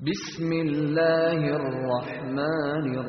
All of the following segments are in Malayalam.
ബിസ്മില്ലാഹിർ റഹ്മാനിർ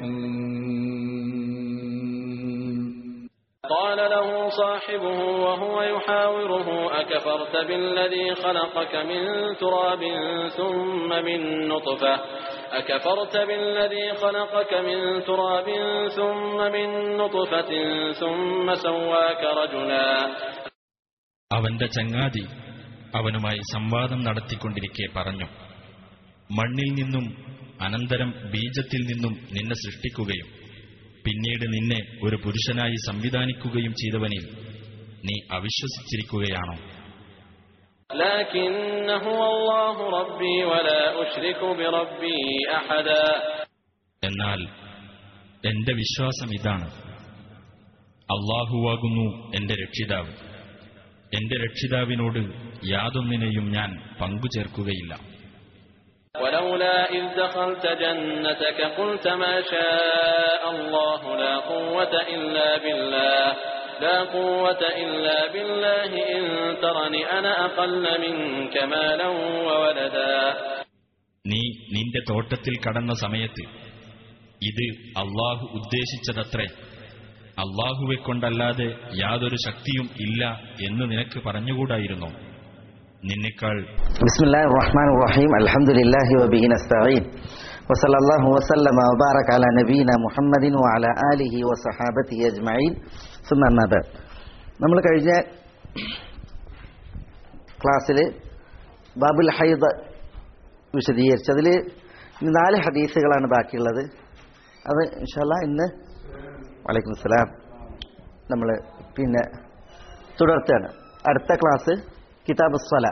റഹീം. قال له صاحبه وهو يحاوره أكفرت بالذي خلقك من تراب ثم من نطفة أكفرت بالذي خلقك من تراب ثم من نطفة ثم سواك رجلا. അവന്റെ ചങ്ങാതി അവനുമായി സംവാദം നടത്തിക്കൊണ്ടിരിക്കെ പറഞ്ഞു, മണ്ണിൽ നിന്നും അനന്തരം ബീജത്തിൽ നിന്നും നിന്നെ സൃഷ്ടിക്കുകയും പിന്നീട് നിന്നെ ഒരു പുരുഷനായി സംവിധാനിക്കുകയും ചെയ്തവനിൽ നീ അവിശ്വസിച്ചിരിക്കുകയാണോ? എന്നാൽ എന്റെ വിശ്വാസം ഇതാണ്, അല്ലാഹുവാകുന്നു എന്റെ രക്ഷിതാവ്, എന്റെ രക്ഷിതാവിനോട് യാതൊന്നിനെയും ഞാൻ പങ്കുചേർക്കുകയില്ല. ولولا إذ دخلت جنتك قلت ما شاء الله لا قوة إلا بالله إن ترني أنا أقل منك مالا وولدا. നീ നിന്റെ തോട്ടത്തിൽ കടന്ന സമയത്ത് ഇത് അല്ലാഹു ഉദ്ദേശിച്ചതത്രേ, അല്ലാഹുവെ കൊണ്ടല്ലാതെ യാതൊരു ശക്തിയും ഇല്ല എന്ന് നിനക്ക് പറഞ്ഞുകൂടായിരുന്നോ? നിന്നേക്കാൾ. ബിസ്മില്ലാഹിർ റഹ്മാനിർ റഹീം. അൽഹംദുലില്ലാഹി വബിഹി നസ്തഈൻ വസല്ലല്ലാഹു വസല്ലമ വബാറക അലാ നബീന മുഹമ്മദിൻ വഅലാ ആലിഹി വസഹാബതിഹി അജ്മഈൻ. സുമ്മ അമ്മാ ബഅദ്. നമ്മൾ കഴിഞ്ഞ ക്ലാസ്സിൽ ബാബുൽ ഹൈദ് വിശദീകരിച്ചതിൽ 4 ഹദീസുകളാണ് ബാക്കിയുള്ളത്. അത് ഇൻഷാ അല്ലാഹ് ഇന്ന് വലൈക്കും സലാം നമ്മൾ പിന്നെ തുടർച്ചാണ്. അടുത്ത ക്ലാസ് കിതാബ് സ്വലാ.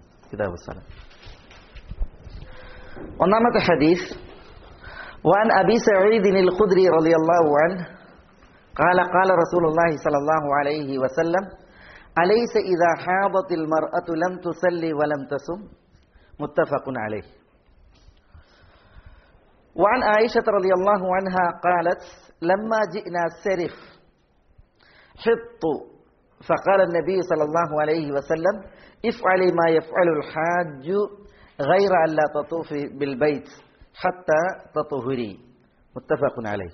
ഒന്നാമത്തെ ഹദീസ് وعن أبي سعيد الخدري رضي الله عنه قال قال رسول الله صلى الله عليه وسلم أليس إذا حاضت المرأة لم تصلي ولم تصم متفق عليه. وعن عائشة رضي الله عنها قالت لما جئنا السرف حط فقال النبي صلى الله عليه وسلم افعلي ما يفعل الحاج غير أن لا تطوفي بالبيت حتى تطهري متفق عليه.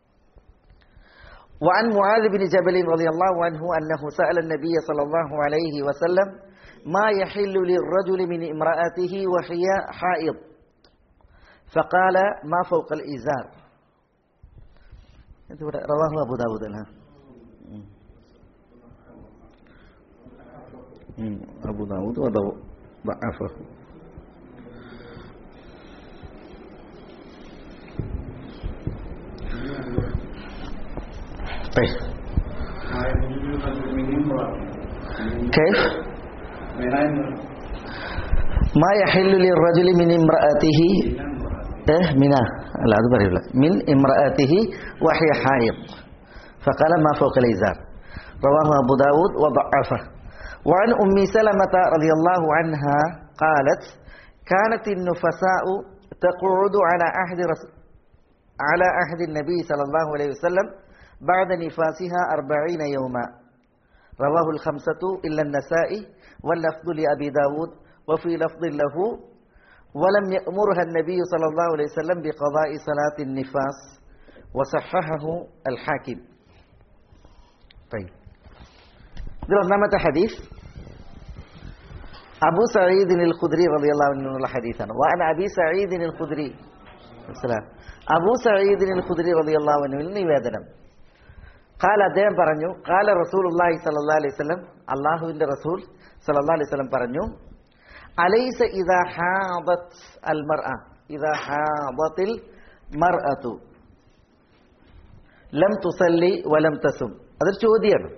وعن معاذ بن جبل رضي الله عنه أنه سأل النبي صلى الله عليه وسلم ما يحل للرجل من امرأته وهي حائض فقال ما فوق الإزار. رواه أبو داود. أبو داود وضعفه. طيب كيف ما يحل للرجل من امرأته من امرأته وهي حائض فقال ما فوق الإزار. رواه أبو داود وضعفه. وعن أم سلمة رضي الله عنها قالت كانت النفساء تقعد على عهد النبي صلى الله عليه وسلم بعد نفاسها 40 يوما. رواه الخمسة إلا النسائي واللفظ لأبي داود وفي لفظ له ولم يأمرها النبي صلى الله عليه وسلم بقضاء صلاة النفاس وصححه الحاكم. طيب ഇതിൽ ഒന്നാമത്തെ ഹദീസ് അബൂ സഈദ് അൽ-ഖുദ്രി റളിയല്ലാഹു അൻഹു ഉള്ള ഹദീസാണ്. വഅൻ അബീ സഈദ് അൽ-ഖുദ്രി അബൂ സഈദ് അൽ-ഖുദ്രി റളിയല്ലാഹു അൻഹു നിവേദനം. ഖാല അദ്ദേഹം പറഞ്ഞു ഖാല റസൂലുള്ളാഹി സ്വല്ലല്ലാഹു അലൈഹി വസല്ലം അല്ലാഹുവിന്റെ റസൂൽ സ്വല്ലല്ലാഹു അലൈഹി വസല്ലം പറഞ്ഞു അലൈസ ഇദാ ഹാദത് ഹാദത്തിൽ മർഅതു ലം തുസല്ലി വലം തസും. അതൊരു ചോദ്യമാണ്.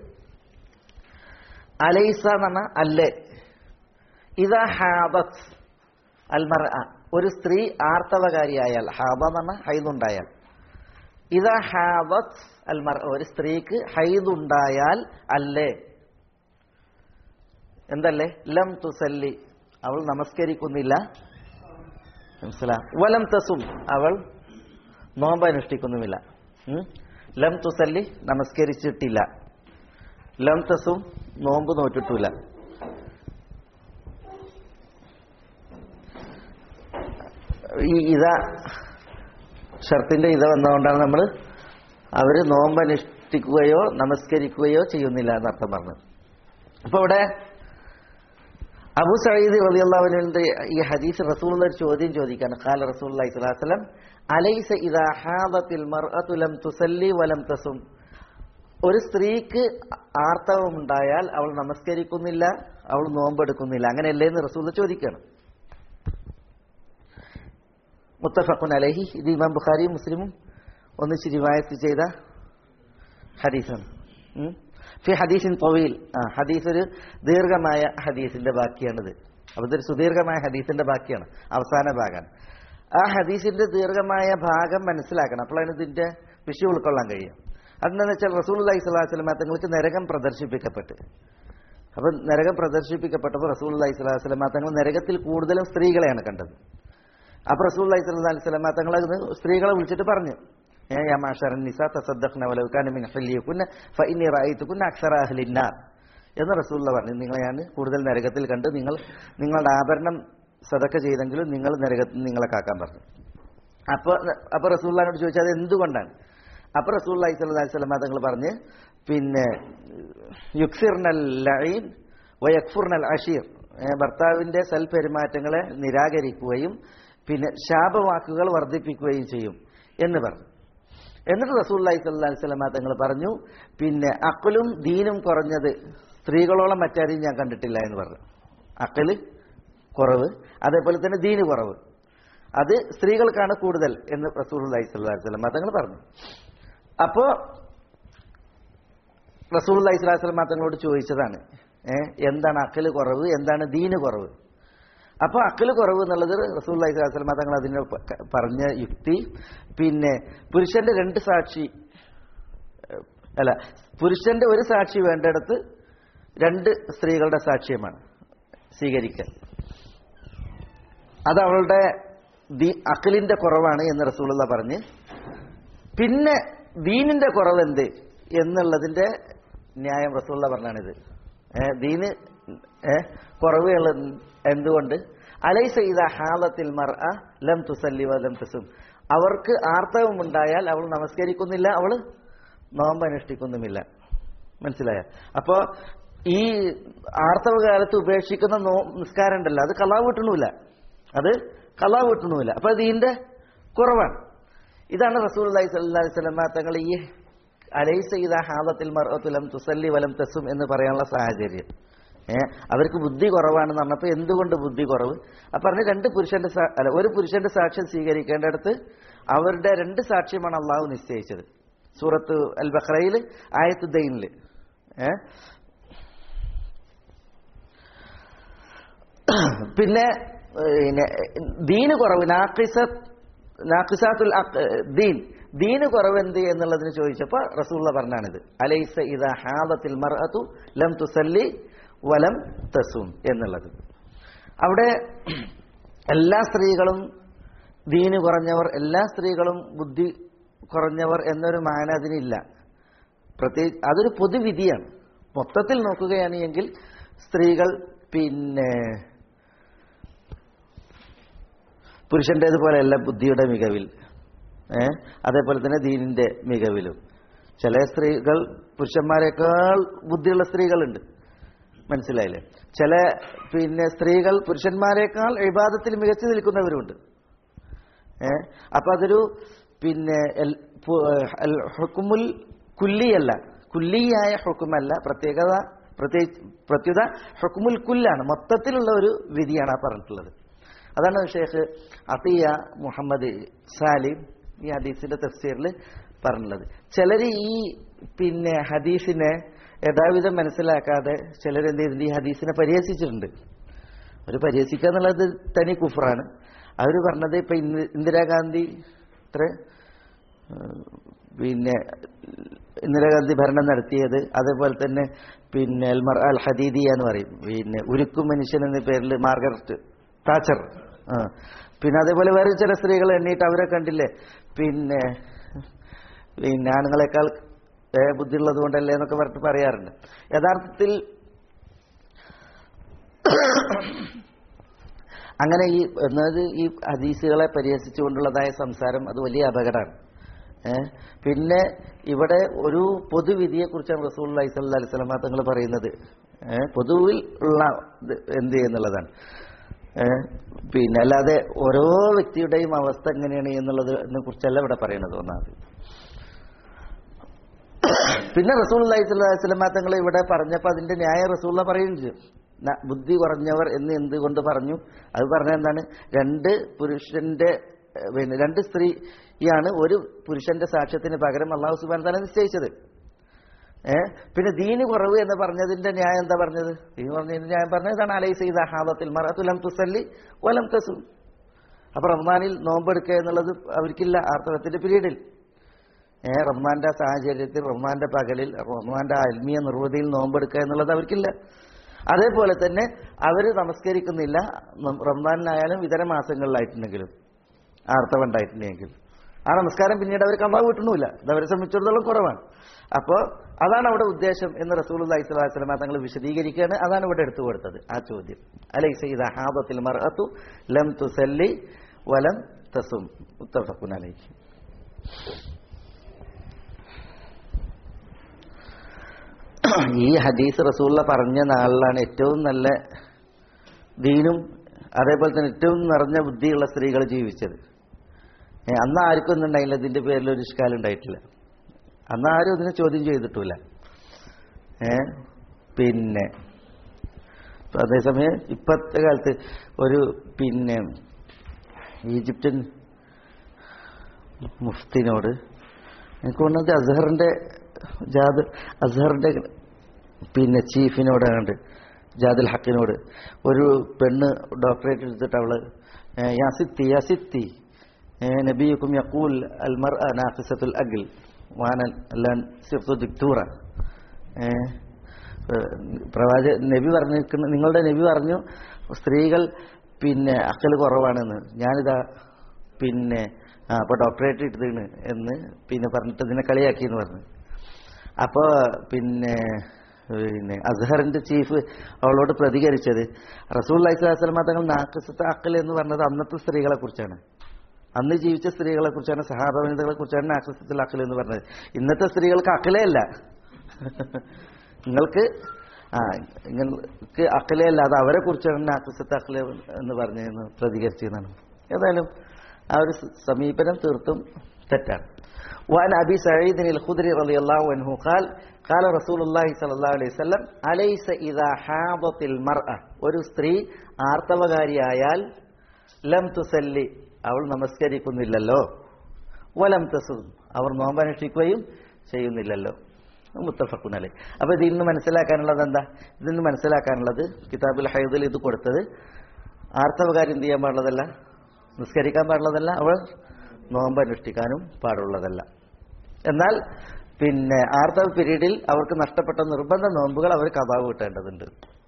അലൈസ എന്ന് പറഞ്ഞാൽ അല്ലേ, ഇദാ ഹാദത് അൽ മർഅ ഒരു സ്ത്രീ ആർത്തവകാരിയായാൽ, ഹാദ എന്ന് പറഞ്ഞാൽ ഹൈദുണ്ടായാൽ, ഇദാ ഹാദത് അൽ മർഅ ഒരു സ്ത്രീക്ക് ഹൈദുണ്ടായാൽ അല്ലേ, എന്തല്ലേ, ലം തുസല്ലി അവൾ നമസ്കരിക്കുന്നില്ല, വലം തസും അവൾ നോമ്പ് അനുഷ്ഠിക്കുന്നുമില്ല. ലം തുസല്ലി നമസ്കരിച്ചിട്ടില്ല, ലം തസും നോമ്പ് നോറ്റിട്ടില്ല. ഈ ഷർത്തിന്റെ വന്നതുകൊണ്ടാണ് നമ്മൾ അവര് നോമ്പനുഷ്ഠിക്കുകയോ നമസ്കരിക്കുകയോ ചെയ്യുന്നില്ല എന്നർത്ഥം പറഞ്ഞു. അപ്പൊ ഇവിടെ അബൂ സഈദ് റളിയല്ലാഹു അൻഹുവിന്റെ ഈ ഹദീസ് റസൂലുള്ള ഒരു ചോദ്യം ചോദിക്കാണ്. ഖാല റസൂലുള്ളാഹി സ്വല്ലല്ലാഹു അലൈഹി വസല്ലം അലൈസ ഇദാ ഹാദത്തിൽ മർഅതു ലം തുസല്ലി വലം തസും. ഒരു സ്ത്രീക്ക് ആർത്തവമുണ്ടായാൽ അവൾ നമസ്കരിക്കുന്നില്ല, അവൾ നോമ്പെടുക്കുന്നില്ല, അങ്ങനെയല്ലേ എന്ന് റസൂലുള്ള ചോദിക്കണം. മുത്തഫഖുൻ അലൈഹി. ഇത് ഇമാം ബുഖാരിയും മുസ്ലിമും ഒന്നിച്ച് റിവായത്ത് ചെയ്ത ഹദീസാണ്. ഫി ഹദീസിൻ തവീൽ. ഹദീസ് ഒരു ദീർഘമായ ഹദീസിന്റെ ബാക്കിയാണിത്. അപ്പോൾ ഇതൊരു സുദീർഘമായ ഹദീസിന്റെ ബാക്കിയാണ്, അവസാന ഭാഗമാണ്. ആ ഹദീസിന്റെ ദീർഘമായ ഭാഗം മനസ്സിലാക്കണം, അപ്പോഴാണ് ഇതിന്റെ വിഷയം ഉൾക്കൊള്ളാൻ കഴിയും. അതെന്താണെന്ന് വെച്ചാൽ റസൂലുള്ളാഹി സ്വല്ലല്ലാഹു അലൈഹി വസല്ലം തങ്ങൾക്ക് നരകം പ്രദർശിപ്പിക്കപ്പെട്ടു. അപ്പം നരകം പ്രദർശിപ്പിക്കപ്പെട്ടപ്പോൾ റസൂലുള്ളാഹി സ്വല്ലല്ലാഹു അലൈഹി വസല്ലം തങ്ങൾ നരകത്തിൽ കൂടുതലും സ്ത്രീകളെയാണ് കണ്ടത്. അപ്പോൾ റസൂലുള്ളാഹി സ്വല്ലല്ലാഹു അലൈഹി വസല്ലം തങ്ങൾ സ്ത്രീകളെ വിളിച്ചിട്ട് പറഞ്ഞു, യാ മാശറൻ നിസാ തസദ്ദഖ്ന വലൗ കാന മിൻ ഹല്ലികുന്ന ഫഇന്നി റഅയ്തുകുന്ന അക്സറ അഹ്ലിൻ നാർ എന്ന് റസൂലുള്ള പറഞ്ഞു. നിങ്ങളെ ഞാൻ കൂടുതൽ നരകത്തിൽ കണ്ട് നിങ്ങളുടെ ആഭരണം സദക്ക ചെയ്തെങ്കിലും നിങ്ങൾ നരകത്തിൽ നിങ്ങളെ കാക്കാൻ പറഞ്ഞു. അപ്പോൾ റസൂലുള്ളാഹിനോട് ചോദിച്ചാൽ അത് എന്തുകൊണ്ടാണ്? അപ്പോൾ റസൂലുള്ളാഹി സ്വല്ലല്ലാഹു അലൈഹി വസല്ലം തങ്ങൾ പറഞ്ഞ്, പിന്നെ യുക്സിർനൽ ലഈൻ വയക്ഫുർനൽ അശീർ, ഭർത്താവിന്റെ സൽപെരുമാറ്റങ്ങളെ നിരാകരിക്കുകയും പിന്നെ ശാപവാക്കുകൾ വർദ്ധിപ്പിക്കുകയും ചെയ്യും എന്ന് പറഞ്ഞു. എന്നിട്ട് റസൂലുള്ളാഹി സ്വല്ലല്ലാഹു അലൈഹി വസല്ലം തങ്ങൾ പറഞ്ഞു, പിന്നെ അഖലും ദീനും കുറഞ്ഞത് സ്ത്രീകളോളം മറ്റാരെയും ഞാൻ കണ്ടിട്ടില്ല എന്ന് പറഞ്ഞു. അഖല് കുറവ്, അതേപോലെ തന്നെ ദീന് കുറവ്, അത് സ്ത്രീകൾക്കാണ് കൂടുതൽ എന്ന് റസൂലുള്ളാഹി സ്വല്ലല്ലാഹു അലൈഹി വസല്ലം തങ്ങൾ പറഞ്ഞു. അപ്പോ റസൂലുള്ളാഹി സ്വല്ലല്ലാഹു അലൈഹി വസല്ലം തങ്ങളോട് ചോദിച്ചതാണ്, എന്താണ് അഖല് കുറവ്, എന്താണ് ദീന് കുറവ്? അപ്പോൾ അഖല് കുറവ് എന്നുള്ളത് റസൂലുള്ളാഹി സ്വല്ലല്ലാഹു അലൈഹി വസല്ലം തങ്ങൾ അതിന് പറഞ്ഞ യുക്തി, പിന്നെ പുരുഷന്റെ പുരുഷന്റെ ഒരു സാക്ഷി വേണ്ടിടത്ത് 2 സ്ത്രീകളുടെ സാക്ഷ്യമാണ് സ്വീകരിക്കൽ. അത് അവളുടെ അഖലിന്റെ കുറവാണ് എന്ന് റസൂലുള്ള പറഞ്ഞ്, പിന്നെ ദീനിന്റെ കുറവ് എന്ത് എന്നുള്ളതിന്റെ ന്യായം റസൂലുള്ള പറഞ്ഞാണിത്. ദീന് കുറവ് എന്തുകൊണ്ട്? അലൈസ ഇദാ ഹാലത്തിൽ മർഅ ലം തുസല്ലി വലം തസും. അവർക്ക് ആർത്തവമുണ്ടായാൽ അവൾ നമസ്കരിക്കുന്നില്ല, അവൾ നോമ്പ് അനുഷ്ഠിക്കുന്നുമില്ല. മനസ്സിലായ? അപ്പോ ഈ ആർത്തവ കാലത്ത് ഉപേക്ഷിക്കുന്ന നിസ്കാരം ഉണ്ടല്ലോ, അത് ഖളാ വീട്ടണമില്ല. അപ്പൊ അത് ഇതിന്റെ കുറവാണ്. ഇതാണ് റസൂലുള്ളാഹി സ്വല്ലല്ലാഹു അലൈഹി വസല്ലം തങ്ങൾ ഈ അലൈസ ഇദാ ഹാലത്തിൽ മർഅതു ലം തുസല്ലി വലം തസും എന്ന് പറയാനുള്ള സാഹചര്യം. അവർക്ക് ബുദ്ധി കുറവാണെന്ന് പറഞ്ഞപ്പോൾ എന്തുകൊണ്ട് ബുദ്ധി കുറവ്? അപ്പൊ പറഞ്ഞ് ഒരു പുരുഷന്റെ സാക്ഷ്യം സ്വീകരിക്കേണ്ടടുത്ത് അവരുടെ 2 സാക്ഷ്യമാണ് അള്ളാഹു നിശ്ചയിച്ചത്. സൂറത്ത് അൽ ബഖറയിൽ ആയത്ത് ദൈനില്. പിന്നെ ദീന് കുറവ്, നാഖിസാത്തുൽ ദീന് കുറവ് എന്ത് എന്നുള്ളതിന് ചോദിച്ചപ്പോൾ റസൂലുള്ള പറഞ്ഞാണിത്, അലൈസ ഇദാ ഹാദത്തിൽ മർഅതു ലം തുസല്ലി വലം തസും എന്നുള്ളത്. അവിടെ എല്ലാ സ്ത്രീകളും ദീന് കുറഞ്ഞവർ, എല്ലാ സ്ത്രീകളും ബുദ്ധി കുറഞ്ഞവർ എന്നൊരു മാന അതിനില്ല. പ്രത്യേകിച്ച് അതൊരു പൊതുവിധിയാണ്. മൊത്തത്തിൽ നോക്കുകയാണ് എങ്കിൽ സ്ത്രീകൾ പിന്നെ പുരുഷൻ്റേതുപോലെയല്ല ബുദ്ധിയുടെ മികവിൽ, അതേപോലെ തന്നെ ദീനിന്റെ മികവിലും. ചില സ്ത്രീകൾ പുരുഷന്മാരെക്കാൾ ബുദ്ധിയുള്ള സ്ത്രീകളുണ്ട്. മനസ്സിലായില്ലേ? ചില പിന്നെ സ്ത്രീകൾ പുരുഷന്മാരെക്കാൾ ഇബാദത്തിൽ മികച്ചു നിൽക്കുന്നവരുണ്ട്. അപ്പൊ അതൊരു പിന്നെ ഹുക്കുമുൽ കുല്ലിയല്ല, കുല്ലിയായ ഹുക്കുമല്ല, പ്രത്യുത ഹുക്കുമുൽ കുല്ലാണ്, മൊത്തത്തിലുള്ള ഒരു വിധിയാണ് ആ പറഞ്ഞിട്ടുള്ളത്. അതാണ് ഷെയ്ഖ് അത്തിയ മുഹമ്മദ് സാലിം ഈ ഹദീസിന്റെ തഫ്സീറിൽ പറഞ്ഞിട്ടുള്ളത്. ചിലർ ഈ പിന്നെ ഹദീസിനെ യഥാവിധം മനസ്സിലാക്കാതെ ചിലരെന്ത് ചെയ്തിട്ടുണ്ട്, ഈ ഹദീസിനെ പരിഹസിച്ചിട്ടുണ്ട്. അവർ പരിഹസിക്കുക എന്നുള്ളത് തനി കുഫറാണ്. അവർ പറഞ്ഞത് ഇപ്പൊ ഇന്ദിരാഗാന്ധി പിന്നെ ഇന്ദിരാഗാന്ധി ഭരണം നടത്തിയത്, അതേപോലെ തന്നെ പിന്നെ അൽ ഹദീദിയ എന്ന് പറയും, പിന്നെ ഉരുക്കും മനുഷ്യൻ എന്ന പേരിൽ മാർഗരറ്റ് താച്ചർ, പിന്നെ അതേപോലെ വേറെ ചില സ്ത്രീകൾ എണ്ണീട്ട് അവരെ കണ്ടില്ലേ പിന്നെ ആണുങ്ങളെക്കാൾ ബുദ്ധിയുള്ളത് കൊണ്ടല്ലേ എന്നൊക്കെ പറഞ്ഞിട്ട് പറയാറുണ്ട്. യഥാർത്ഥത്തിൽ അങ്ങനെ ഈ ഹദീസുകളെ പരിഹസിച്ചുകൊണ്ടുള്ളതായ സംസാരം അത് വലിയ അപകടമാണ്. പിന്നെ ഇവിടെ ഒരു പൊതുവിധിയെക്കുറിച്ചാണ് റസൂലുള്ളാഹി സ്വല്ലല്ലാഹു അലൈഹി വസല്ലം തങ്ങൾ പറയുന്നത്. പൊതുവിൽ ഉള്ള എന്ത് എന്നുള്ളതാണ്. പിന്നെ അല്ലാതെ ഓരോ വ്യക്തിയുടെയും അവസ്ഥ എങ്ങനെയാണ് എന്നുള്ളതിനെ കുറിച്ചല്ല ഇവിടെ പറയുന്നത്. ഒന്നാമത് പിന്നെ റസൂലുള്ളാഹി സ്വല്ലല്ലാഹു അലൈഹി വസല്ലം തങ്ങൾ ഇവിടെ പറഞ്ഞപ്പോൾ അതിന്റെ ന്യായം റസൂലുള്ള പറയുന്നുണ്ട്. ബുദ്ധി കുറഞ്ഞവർ എന്ന് എന്തുകൊണ്ട് പറഞ്ഞു? അത് പറഞ്ഞ എന്താണ്? രണ്ട് സ്ത്രീയാണ് ഒരു പുരുഷന്റെ സാക്ഷ്യത്തിന് പകരം അല്ലാഹു സുബ്ഹാനഹു വ തആല നിശ്ചയിച്ചത്. പിന്നെ ദീന് കുറവ് എന്ന് പറഞ്ഞതിന്റെ ന്യായം എന്താ പറഞ്ഞത്? ദീന് പറഞ്ഞതിന്റെ ന്യായം പറഞ്ഞതാണ് അലൈസ ഇദാ ഹാദത്തിൽ മർഅതു ലം തുസല്ലി വലം തസും. അപ്പൊ റമദാനിൽ നോമ്പെടുക്കുക എന്നുള്ളത് അവർക്കില്ല ആർത്തവത്തിന്റെ പീരീഡിൽ. റമദാന്റെ സാഹചര്യത്തിൽ, റമദാന്റെ പകലിൽ, റമദാന്റെ ആത്മീയ നിർവൃതിയിൽ നോമ്പെടുക്കുക എന്നുള്ളത് അവർക്കില്ല. അതേപോലെ തന്നെ അവർ നമസ്കരിക്കുന്നില്ല റമദാനിലായാലും ഇതര മാസങ്ങളിലായിട്ടുണ്ടെങ്കിലും ആർത്തവം ഉണ്ടായിട്ടുണ്ടെങ്കിൽ ആ നമസ്കാരം പിന്നീട് അവർ ഖളാ വീട്ടണമില്ല. ഇത് അവരെ സംബന്ധിച്ചിടത്തോളം കുറവാണ്. അപ്പോൾ അതാണ് അവിടെ ഉദ്ദേശം എന്ന് റസൂലുള്ളാഹി സ്വല്ലല്ലാഹു അലൈഹി വസല്ലം തങ്ങൾ വിശദീകരിക്കുകയാണ്. അതാണ് ഇവിടെ എടുത്തു കൊടുത്തത് ആ ചോദ്യം. അലൈസ ഇദാ ഹാദത്തിൽ മർഅതു ലം തുസല്ലി വലം തസും. മുത്തഫഖുൻ അലൈഹി. ഈ ഹദീസ് റസൂലുള്ള പറഞ്ഞ നാളിലാണ് ഏറ്റവും നല്ല ദീനും അതേപോലെ തന്നെ ഏറ്റവും നിറഞ്ഞ ബുദ്ധിയുള്ള സ്ത്രീകൾ ജീവിച്ചത്. അന്ന് ആർക്കും ഒന്നും ഉണ്ടായില്ല, ഇതിന്റെ പേരിൽ ഒരു ഇഷ്കാലം ഉണ്ടായിട്ടില്ല. അന്ന് ആരും ഇതിനെ ചോദ്യം ചെയ്തിട്ടില്ല. പിന്നെ അതേസമയം ഇപ്പോഴത്തെ കാലത്ത് ഒരു ഈജിപ്ഷ്യൻ മുഫ്തിനോട് എനിക്ക് തോന്നുന്നത് അസ്ഹറിന്റെ ചീഫിനോടാണ്, ജാദുൽ ഹക്കിനോട്, ഒരു പെണ്ണ് ഡോക്ടറേറ്റ് എടുത്തിട്ട് അവള് യാ സിത്തി നബിയുക്കും യഖൂൽ അൽ മർഅ നാഖിസത്തുൽ അഖ്ൽ വാന ലൻ സിർതു ദിക്തൂറ. നബി പറഞ്ഞിരിക്കുന്ന, നിങ്ങളുടെ നബി പറഞ്ഞു സ്ത്രീകൾ അക്കൽ കുറവാണെന്ന്. ഞാനിതാ അപ്പൊ ഡോക്ടറേറ്റ് എടുത്തിന് എന്ന് പറഞ്ഞിട്ട് ഇതിനെ കളിയാക്കി എന്ന് പറഞ്ഞു. അപ്പോ അസ്ഹറിന്റെ ചീഫ് അവളോട് പ്രതികരിച്ചത് റസൂലുള്ളാഹി സ്വല്ലല്ലാഹു അലൈഹി വസല്ലം തങ്ങൾ നാഖിസത്ത് അഖൽ എന്ന് പറഞ്ഞത് അന്നത്തെ സ്ത്രീകളെ കുറിച്ചാണ്, അന്ന് ജീവിച്ച സ്ത്രീകളെ കുറിച്ചാണ്, സഹാബ വനിതകളെ കുറിച്ചാണ് നാഖിസത്തുൽ അഖൽ എന്ന് പറഞ്ഞത്. ഇന്നത്തെ സ്ത്രീകൾക്ക് അഖലേ അല്ല, നിങ്ങൾക്ക് അഖലേ അല്ല, അത് അവരെ കുറിച്ചാണ് നാഖിസത്ത് അഖൽ എന്ന് പറഞ്ഞതെന്ന് പ്രതികരിച്ചതാണ്. ഏതായാലും ആ ഒരു സമീപനം തീർത്തും തെറ്റാണ്. وعن أبي سعيد الخدري رضي الله عنه قال قال رسول الله صلى الله عليه وسلم أليس إذا حاضت المرأة ഒരു സ്ത്രീ ആർത്തവകാരിയായാൽ ലം തുസല്ലി അവൾ നമസ്കരിക്കുന്നില്ലല്ലോ, വലം തസും അവർ നോമ്പനുഷ്ഠിക്കുകയും ചെയ്യുന്നില്ലല്ലോ. മുത്തഫഖുൻ അലൈഹി. അപ്പോൾ ഇതിന്ന് മനസ്സിലാക്കാനുള്ളത് എന്താ? ഇതിന്ന് മനസ്സിലാക്കാനുള്ളത് കിതാബുൽ ഹൈദിൽ ഇത് കൊടുത്തത് ആർത്തവകാരി എന്ത് ചെയ്യാൻ പാടുള്ളതല്ല, നിസ്കരിക്കാൻ പാടുള്ളതല്ല, അവൾ നോമ്പ് അനുഷ്ഠിക്കാനും പാടുള്ളതല്ല. എന്നാൽ ആർത്തവ പീരീഡിൽ അവർക്ക് നഷ്ടപ്പെട്ട നിർബന്ധ നോമ്പുകൾ അവർ ഖളാ വീട്ടേണ്ടതുണ്ട്.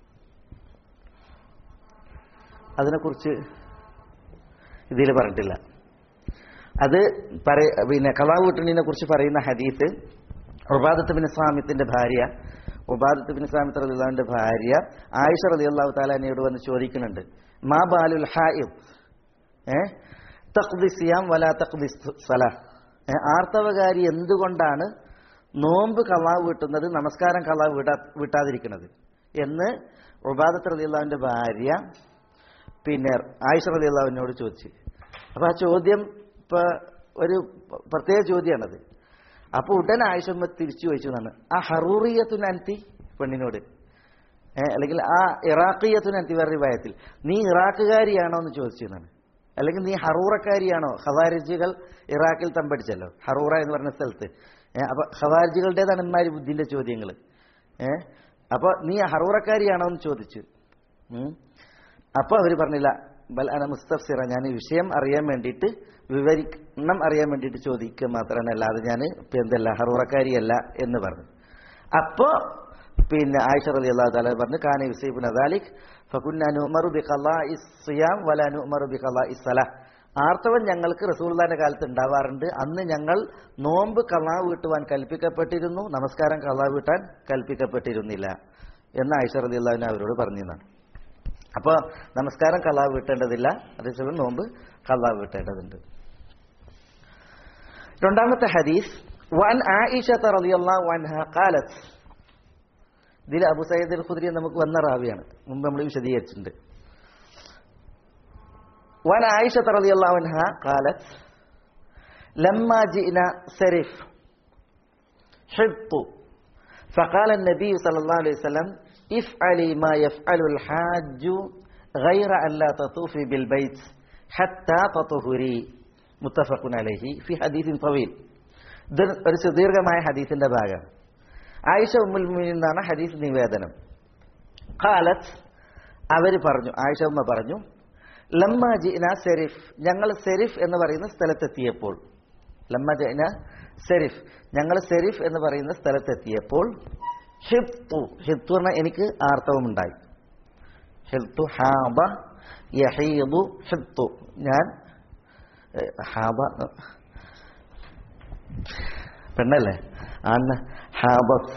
അതിനെക്കുറിച്ച് ഇതിൽ പറഞ്ഞിട്ടില്ല. അത് ഖളാ വീട്ടുന്നതിനെ കുറിച്ച് പറയുന്ന ഹദീസ് ഉബാദത്ത് ബിൻ സാമിത്തിന്റെ ഭാര്യ റളിയല്ലാഹുവിന്റെ ഭാര്യ ആയിഷ റളിയല്ലാഹു തആല അൻഹയോട് വന്ന് ചോദിക്കുന്നുണ്ട്, മാ ബാലുൽ ഹായിദ് തഖ്ദി സിയാം വലാ തഖ്ദി സലാ. ആർത്തവകാരി എന്തുകൊണ്ടാണ് നോമ്പ് ഖളാ വീട്ടുന്നത്, നമസ്കാരം ഖളാ വീട്ടാതിരിക്കുന്നത് എന്ന് ഉബാദത്ത് റളിയല്ലാഹുവിന്റെ ഭാര്യ ആയിഷ റളിയല്ലാഹുവിനോട് ചോദിച്ചു. അപ്പൊ ആ ചോദ്യം ഒരു പ്രത്യേക ചോദ്യമാണത്. അപ്പൊ ഉടൻ ആയിഷമ്മ തിരിച്ചു ചോദിച്ചു എന്നാണ്, ആ ഹറൂറിയത്തുൻ അൻതി പെണ്ണിനോട്, അല്ലെങ്കിൽ ആ ഇറാഖിയത്തുൻ അൻതി വേറെ റിവായത്തിൽ നീ ഇറാഖുകാരിയാണോ എന്ന് ചോദിച്ചു എന്നാണ്. അല്ലെങ്കിൽ നീ ഹറൂറക്കാരിയാണോ? ഖവാരിജികൾ ഇറാഖിൽ തമ്പടിച്ചല്ലോ, ഹറൂറ എന്ന് പറഞ്ഞ സ്ഥലത്ത്. അപ്പൊ ഖവാരിജികളുടേതാണ് ഇമ്മാരി ബുദ്ധിന്റെ ചോദ്യങ്ങൾ. അപ്പൊ നീ ഹറൂറക്കാരിയാണോ എന്ന് ചോദിച്ചു. അപ്പൊ അവർ പറഞ്ഞില്ല, ബൽ അന മുസ്തഫ്സിറ, ഞാൻ ഈ വിഷയം അറിയാൻ വേണ്ടിയിട്ട്, വിവരണം അറിയാൻ വേണ്ടിയിട്ട് ചോദിക്കുക മാത്രമാണ്, അല്ലാതെ ഞാൻ എന്തല്ല ഹറൂറക്കാരിയല്ല എന്ന് പറഞ്ഞു. അപ്പോ ആയിഷ റളിയല്ലാഹു തആല പറഞ്ഞു, കാന യുസീബുന ദാലിക് ഫകുന്ന നുഅ്മറു ബിഖളാഇ സിയാം വലാ നുഅ്മറു ബിഖളാഇ സലാ. ആർത്തവം ഞങ്ങൾക്ക് റസൂലുള്ളാഹിന്റെ കാലത്ത് ഉണ്ടാവാറുണ്ട്, അന്ന് ഞങ്ങൾ നോമ്പ് ഖളാ വീട്ടുവാൻ കൽപ്പിക്കപ്പെട്ടിരുന്നു, നമസ്കാരം ഖളാ വീട്ടാൻ കൽപ്പിക്കപ്പെട്ടിരുന്നില്ല എന്ന് ആയിഷ റളിയല്ലാഹു അൻഹ അവരോട് പറഞ്ഞതാണ്. അപ്പോൾ നമസ്കാരം ഖളാ വീട്ടേണ്ടതില്ല, അതേസമയം നോമ്പ് ഖളാ വീട്ടേണ്ടതുണ്ട്. രണ്ടാമത്തെ ഹദീസ് വഅൻ ആയിഷത റളിയല്ലാഹു അൻഹ ഖാലത്ത്. ഇതിൽ അബൂ സഈദ് അൽ ഖുദ്രി നമുക്ക് വന്ന റാവിയാണ്, മുമ്പ് നമ്മൾ വിശദീകരിച്ചിട്ടുണ്ട്. വഅൻ ആയിഷത റളിയല്ലാഹു അൻഹ ഖാലത്ത് ലമ്മാ ജിഅനാ സരിഫ് ഹിബ്തു فقال النبي صلى الله عليه وسلم افعلي ما يفعل الحاج غير أن لا تطوفي بالبيت حتى تطهري متفق عليه في حديث طويل. ഇത് ഒരു സുദീർഘമായ ഹദീസിന്റെ ഭാഗം. ആയിഷ ഉമ്മുൽ മുഅ്മിനീൻ എന്നാണ് ഹദീസ് നിവേദനം. ഖാലത്ത്, അവർ പറഞ്ഞു, ആയിഷ ഉമ്മ പറഞ്ഞു, ലമ്മ ജിഅനാ സരിഫ്, ഞങ്ങൾ സെരിഫ് എന്ന് പറയുന്ന സ്ഥലത്തെത്തിയപ്പോൾ, ലമ്മ ജിഅനാ സെരിഫ്, ഞങ്ങൾ സെരിഫ് എന്ന് പറയുന്ന സ്ഥലത്തെത്തിയപ്പോൾ ഹിബ്തു, ഹിബ്തു പറഞ്ഞാൽ എനിക്ക് ആർത്തവമുണ്ടായി. ഹിബ്തു ഹാബ യഹീദു ഹിബ്തു, ഞാൻ ഹാബ പെണ്ണല്ലേ, ആണ് ഹാബത്ത്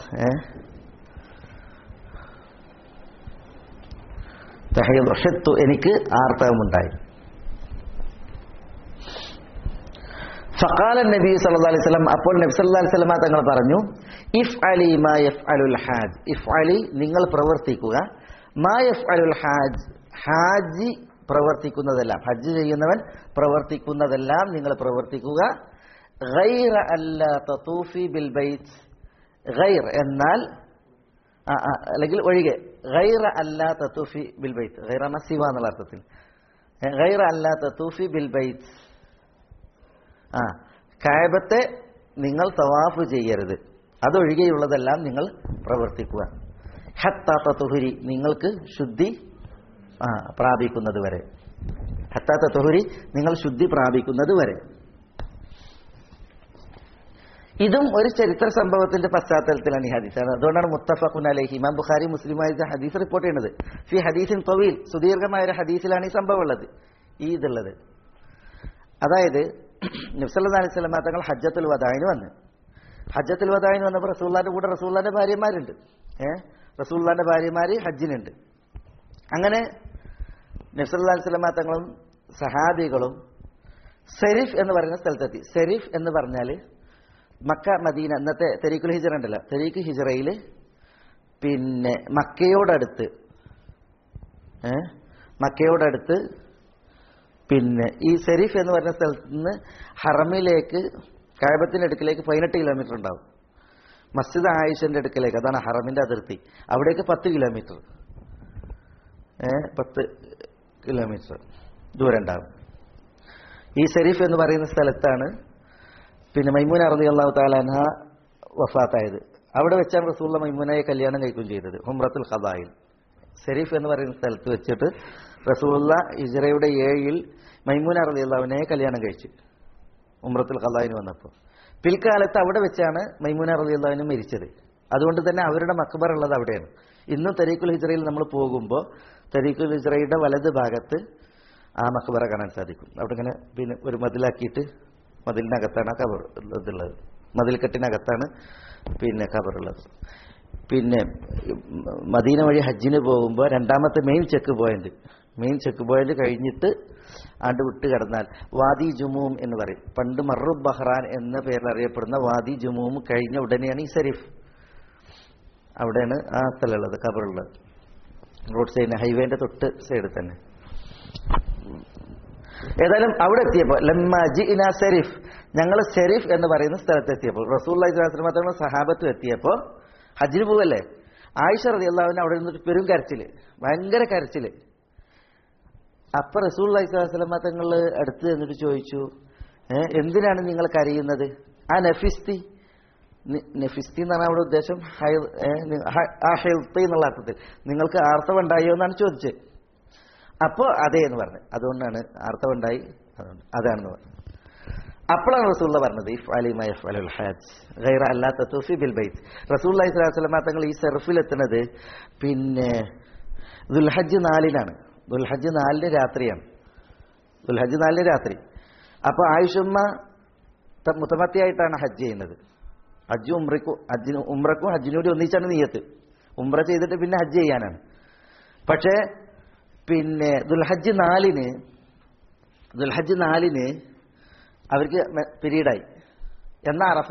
തഹീദു ഹിബ്തു, എനിക്ക് ആർത്തവമുണ്ടായി. ഫഖാല നബി സല്ലല്ലാഹു അലൈഹി വസല്ലം, അപ്പോൾ നബി സല്ലല്ലാഹു അലൈഹി വസല്ലം തങ്ങൾ പറഞ്ഞു, ഇഫ്അലി മാ യഫ്അലുൽ ഹാജ്, ഇഫ്അലി നിങ്ങൾ പ്രവർത്തിക്കുക, മാ യഫ്അലുൽ ഹാജ്, ഹാജി പ്രവർത്തിക്കുന്നതെല്ലാം, ഹജ്ജ് ചെയ്യുന്നവൻ പ്രവർത്തിക്കുന്നതെല്ലാം നിങ്ങൾ പ്രവർത്തിക്കുക. ഗൈറ അല്ലാ തതൂഫി ബിൽ ബൈത്ത്, ഗൈർ എന്നാൽ അല്ലെങ്കിൽ ഒഴികെ, ഗൈറ അല്ലാ തതൂഫി ബിൽ ബൈത്ത്, ഗൈറ സിവ എന്നുള്ള അർത്ഥത്തിൽ, ഗൈറ അല്ലാ തതൂഫി ബിൽ ബൈത്ത്, കഅബത്തെ നിങ്ങൾ തവാഫ് ചെയ്യരുത്, അതൊഴികെയുള്ളതെല്ലാം നിങ്ങൾ പ്രവർത്തിക്കുക. ഹത്താ തതുഹുരി, നിങ്ങൾക്ക് ശുദ്ധി പ്രാപിക്കുന്നത് വരെ, ഹത്താ തതുഹുരി, നിങ്ങൾ ശുദ്ധി പ്രാപിക്കുന്നത് വരെ. ഇതും ഒരു ചരിത്ര സംഭവത്തിന്റെ പശ്ചാത്തലത്തിലാണ് ഈ ഹദീസ്. അതുകൊണ്ടാണ് മുത്തഫഖുൻ അലൈഹി, ഇമാം ബുഖാരി മുസ്ലിമായി ഹദീസ് റിപ്പോർട്ട് ചെയ്യുന്നത്. ഫി ഹദീസിൻ തവീൽ, സുദീർഘമായ ഒരു ഹദീസിലാണ് ഈ സംഭവം ഉള്ളത്, ഈ ഇതുള്ളത്. അതായത് നബി സല്ലല്ലാഹു അലൈഹി വസല്ലം തങ്ങൾ ഹജ്ജത്തുൽ വദാഇന് വന്നു. ഹജ്ജത്തുൽ വദാഇന് വന്നപ്പോൾ റസൂലുള്ളാഹിന്റെ കൂടെ റസൂലുള്ളാഹിന്റെ ഭാര്യമാരുണ്ട്, റസൂലുള്ളാഹിന്റെ ഭാര്യമാര് ഹജ്ജിനുണ്ട്. അങ്ങനെ നബി സല്ലല്ലാഹു അലൈഹി വസല്ലം തങ്ങളും സഹാബികളും സെരിഫ് എന്ന് പറയുന്ന സ്ഥലത്തെത്തി. സെരിഫ് എന്ന് പറഞ്ഞാൽ മക്ക മദീന, ഇന്നത്തെ തരീഖുൽ ഹിജ്റ ഉണ്ടല്ലോ, തരീഖ് ഹിജ്റയിൽ പിന്നെ മക്കയോടടുത്ത് പിന്നെ ഈ സെരിഫ് എന്ന് പറയുന്ന സ്ഥലത്ത് നിന്ന് ഹറമിലേക്ക്, കഅബത്തിന്റെ അടുക്കിലേക്ക് 18 കിലോമീറ്റർ ഉണ്ടാവും. മസ്ജിദ് ആയിഷന്റെ അടുക്കിലേക്ക്, അതാണ് ഹറമിന്റെ അതിർത്തി, അവിടേക്ക് 10 കിലോമീറ്റർ 10 കിലോമീറ്റർ ദൂരം ഉണ്ടാവും. ഈ സെരിഫ് എന്ന് പറയുന്ന സ്ഥലത്താണ് പിന്നെ മൈമൂന റളിയല്ലാഹു തആല അൻഹ വഫാത്തായത്. അവിടെ വെച്ചാണ് റസൂലുള്ള മൈമൂനയെ കല്യാണം കഴിക്കുകയും ചെയ്തത്, ഉംറത്തുൽ ഖദായിൽ. സെരിഫ് എന്ന് പറയുന്ന സ്ഥലത്ത് വെച്ചിട്ട് റസൂലുള്ള ഹിജ്റയുടെ 7 മൈമൂന റളിയല്ലാഹുവിനെ കല്യാണം കഴിച്ചു ഉംറത്തുൽ ഖദായിന് വന്നപ്പോൾ. പിൽക്കാലത്ത് അവിടെ വെച്ചാണ് മൈമൂന റളിയല്ലാഹു മരിച്ചത്. അതുകൊണ്ട് തന്നെ അവരുടെ മക്ബറ ഉള്ളത് അവിടെയാണ്. ഇന്നും തരീഖുൽ ഹിജ്റയിൽ നമ്മൾ പോകുമ്പോൾ തരീഖുൽ ഹിജ്റയുടെ വലത് ഭാഗത്ത് ആ മക്ബറ കാണാൻ സാധിക്കും. അവിടെ ഇങ്ങനെ പിന്നെ ഒരു മതിലാക്കിയിട്ട്, മതിലിനകത്താണ് ആ ഖബർ ഉള്ളത്, മതിൽക്കെട്ടിനകത്താണ് പിന്നെ ഖബറുള്ളത്. പിന്നെ മദീന വഴി ഹജ്ജിന് പോകുമ്പോൾ രണ്ടാമത്തെ മെയിൻ ചെക്ക് പോയിന്റ് കഴിഞ്ഞിട്ട് ആണ്ട് വിട്ട് കിടന്നാൽ വാദി ജുമൂം എന്ന് പറയും. പണ്ട് മർറുബ് ബഹ്റാൻ എന്ന പേരിൽ അറിയപ്പെടുന്ന വാദി ജുമൂം കഴിഞ്ഞ ഉടനെയാണ് ഈ സെരിഫ്. അവിടെയാണ് ആ സ്ഥലമുള്ളത്, ഖബറുള്ളത്. റോഡ് സൈഡിന്, ഹൈവേന്റെ തൊട്ട് സൈഡിൽ തന്നെ. ഏതായാലും അവിടെ എത്തിയപ്പോൾ ലമ്മ ജിഇനാ സെരിഫ്, ഞങ്ങൾ സെരിഫ് എന്ന് പറയുന്ന സ്ഥലത്തെത്തിയപ്പോൾ റസൂലുള്ളാഹി സ്വല്ലല്ലാഹു അലൈഹി വസല്ലം സഹാബത്തും എത്തിയപ്പോൾ, ഹജ്ജിന് പോവല്ലേ, ആയിഷ റളിയല്ലാഹു അൻഹ അവിടെ നിന്നിട്ട് പെരും കരച്ചില്, ഭയങ്കര കരച്ചില്. അപ്പൊ റസൂലുള്ളാഹി സ്വല്ലല്ലാഹു അലൈഹി വസല്ലം തങ്ങൾ അടുത്ത് എന്നിട്ട് ചോദിച്ചു, എന്തിനാണ് നിങ്ങൾ കരയുന്നത്? ആ നഫിസ്തി എന്ന് പറഞ്ഞാൽ അവിടെ ഉദ്ദേശം എന്നുള്ള അർത്ഥത്തിൽ നിങ്ങൾക്ക് ആർത്തവം ഉണ്ടായോ എന്നാണ് ചോദിച്ചത്. അപ്പോൾ അതേ എന്ന് പറഞ്ഞു, അതുകൊണ്ടാണ് ആർത്തവം ഉണ്ടായി, അതാണെന്ന് പറഞ്ഞു. അപ്പോഴാണ് റസൂലുള്ള പറഞ്ഞത് ഇഫ്അലി മാ യഫ്അലുൽ ഹാജ് ഗൈറ അല്ലാ തതൂഫി ബിൽ ബൈത്ത്. റസൂലുള്ളാഹി സ്വല്ലല്ലാഹു അലൈഹി വസല്ലം തങ്ങൾ ഈ സെർഫിൽ എത്തുന്നത് പിന്നെ ദുൽഹജ്ജ് 4-നാണ്. ദുൽഹജ്ജ് 4 രാത്രിയാണ്, ദുൽഹജ്ജ് 4 രാത്രി. അപ്പോൾ ആയിഷുമ്മ മുതമത്തിയായിട്ടാണ് ഹജ്ജ് ചെയ്യുന്നത്. ഉംറക്കും ഹജ്ജിനും കൂടി ഒന്നിച്ചാണ് നിയ്യത്ത്. ഉംറ ചെയ്തിട്ട് പിന്നെ ഹജ്ജ് ചെയ്യാനാണ്. പക്ഷേ പിന്നെ ദുൽഹജ്ജ് 4 അവർക്ക് പിരീഡായി. എന്നാ അറഫ